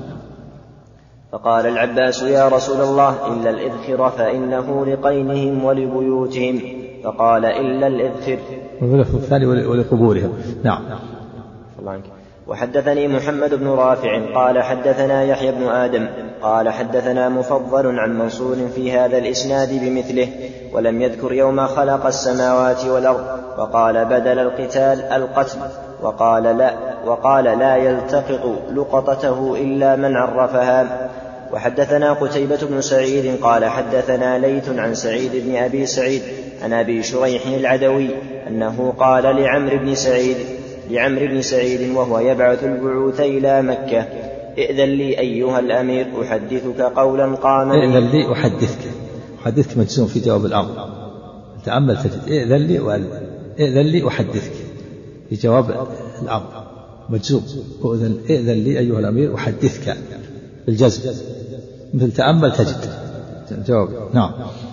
فقال العباس يا رسول الله إلا الإذخر فإنه لقينهم ولبيوتهم. فقال إلا الإذخر واللفظ الثاني ولقبورهم. نعم. وحدثني محمد بن رافع قال حدثنا يحيى بن آدم قال حدثنا مفضل عن منصور في هذا الإسناد بمثله ولم يذكر يوم خلق السماوات والأرض وقال بدل القتال القتل وقال لا, وقال لا يلتقط لقطته إلا من عرفها. وحدثنا قتيبة بن سعيد قال حدثنا ليث عن سعيد بن أبي سعيد عن أبي شريح العدوي أنه قال لعمرو بن سعيد لعمرو بن سعيد وهو يبعث البعوث إلى مكة ائذن لي أيها الأمير أحدثك قولا قام ائذن لي أحدثك أحدثك مجزوم في جواب الأمر تأمل تجد ائذن لي ائذن لي أحدثك في جواب الأمر مجزوم ائذن لي أيها الأمير أحدثك بالجزم مثل تأمل تجد جواب. نعم.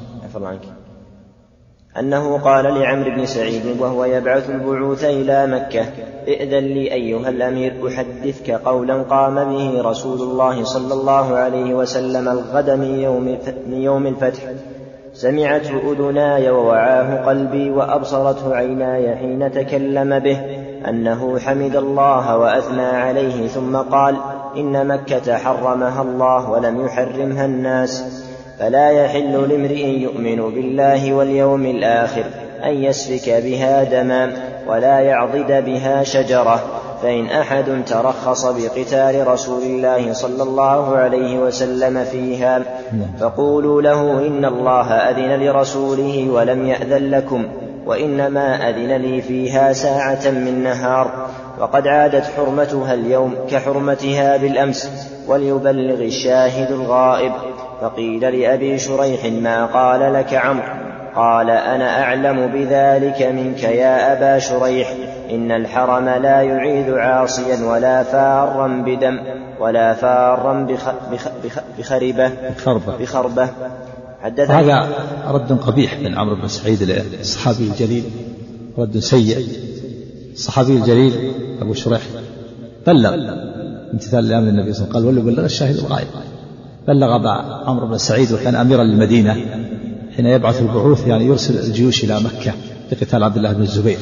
أنه قال لعمرو بن سعيد وهو يبعث البعوث إلى مكة ائذن لي أيها الأمير أحدثك قولا قام به رسول الله صلى الله عليه وسلم الغد من يوم, من يوم الفتح سمعته أذناي ووعاه قلبي وأبصرته عيناي حين تكلم به أنه حمد الله وأثنى عليه ثم قال إن مكة حرمها الله ولم يحرمها الناس فلا يحل لامرئ يؤمن بالله واليوم الآخر أن يسفك بها دما ولا يعضد بها شجرة فإن أحد ترخص بقتال رسول الله صلى الله عليه وسلم فيها فقولوا له إن الله أذن لرسوله ولم يأذن لكم وإنما أذن لي فيها ساعة من نهار وقد عادت حرمتها اليوم كحرمتها بالأمس وليبلغ الشاهد الغائب. فقيل لأبي شريح ما قال لك عمرو قال أنا أعلم بذلك منك يا أبا شريح إن الحرم لا يعيد عاصيا ولا فارا بدم ولا فارا بخ بخ بخ بخربة بخربة, بخربة. هذا رد قبيح من عمرو بن سعيد الصحابي الجليل رد سيء. الصحابي الجليل أبو شريح بلغ امتثال لأمر النبي صلى الله عليه وسلم قال ولبلغ الشاهد الغائب. بلغ أبا عمرو بن سعيد وكان أميرا للمدينة حين يبعث البعوث يعني يرسل الجيوش إلى مكة لقتال عبد الله بن الزبير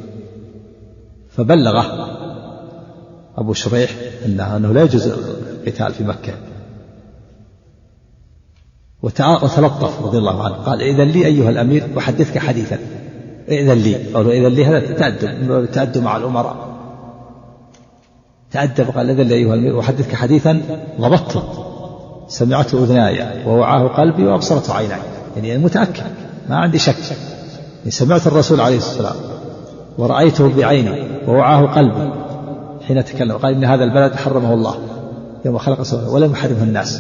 فبلغه أبو شريح أنه لا يجوز القتال في مكة وتلطف رضي الله عنه قال إذن لي أيها الأمير أحدثك حديثا إذن لي قالوا إذن لي هذا تأدب تأدب مع الأمراء تأدب قال إذن لي أيها الأمير أحدثك حديثا ضبطته سمعته أذناي ووعاه قلبي وأبصرته عيناي يعني متأكد ما عندي شك سمعت الرسول عليه الصلاة والسلام ورأيته بعيني ووعاه قلبي حين تكلم قال إن هذا البلد حرمه الله يوم خلق السماوات ولم يحرمه الناس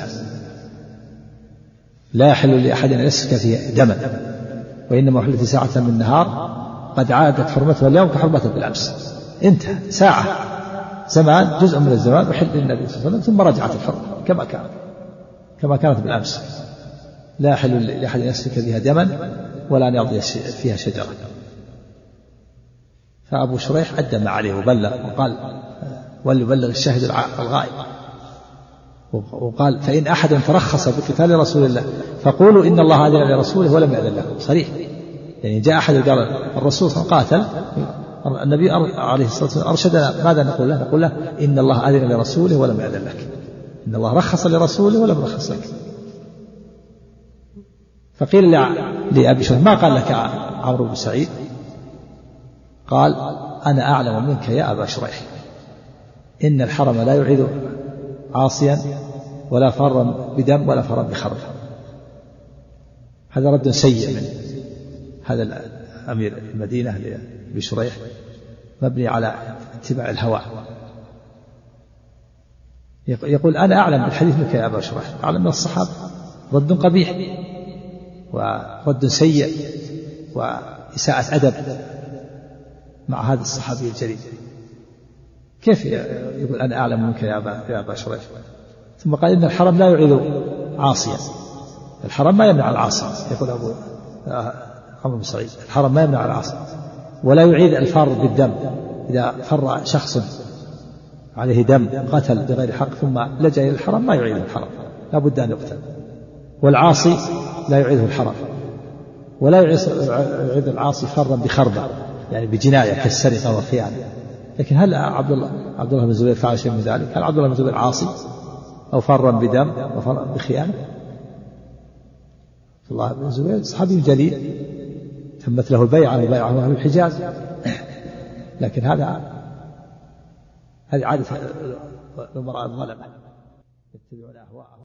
لا يحل لأحد أن يسفك فيه دما وإنما حلت ساعة من النهار قد عادت حرمتها اليوم كحرمتها بالأمس انتهى ساعة زمان جزء من الزمان أحل للنبي صلى الله عليه وسلم ثم رجعت الحرمة كما كانت كما كانت بالأمس. لا يحل لأحد أن يسفك بها دما ولا أن يعضي فيها شجرة. فأبو شريح أدى ما عليه وبلغ وقال وليبلغ الشاهد الغائب، وقال فإن أحد ترخص بقتال رسول الله فقولوا إن الله أذن لرسوله ولم يأذن لكم. صريح، يعني جاء أحد قال الرسول قاتل، النبي عليه الصلاة والسلام أرشدنا ماذا نقول له؟ نقول له إن الله أذن لرسوله ولم يأذن لك، إن الله رخص لرسوله ولم يرخص لك. فقيل لأبي شريح ما قال لك عمرو بن سعيد؟ قال أنا أعلم منك يا أبا شريح إن الحرم لا يعيد عاصيا ولا فرا بدم ولا فرا بخرب. هذا رد سيء من هذا أمير المدينة لأبي شريح مبني على اتباع الهوى. يقول أنا أعلم بالحديث منك يا أبا شريح، أعلم من الصحابة. رد قبيح ورد سيء وإساءة أدب مع هذا الصحابي الجليل. كيف يقول أنا أعلم منك يا أبا, يا أبا شريح؟ ثم قال إن الحرم لا يعيد عاصيا، الحرم ما يمنع العاصي. يقول أبو عمرو بن سعيد الحرم ما يمنع العاصي ولا يعيد الفار بالدم. إذا فر شخص عليه دم قتل بغير حق ثم لجأ إلى الحرم ما يعيد الحرم، لا بد أن يقتل. والعاصي لا يعيده الحرم ولا يعيد العاصي فرا بخربة يعني بجناية كالسرقة والخيانة. لكن هل عبد الله عبد الله بن الزبير فعل شيء من ذلك؟ هل عبد الله بن الزبير عاصي أو فرا بدم وفرا بخيانة؟ عبد الله بن الزبير صحابي جليل تمت له البيعة وبيعه أهل الحجاز، لكن هذا هذه عادة الأمراء الظلمة يتبعون أهواءهم.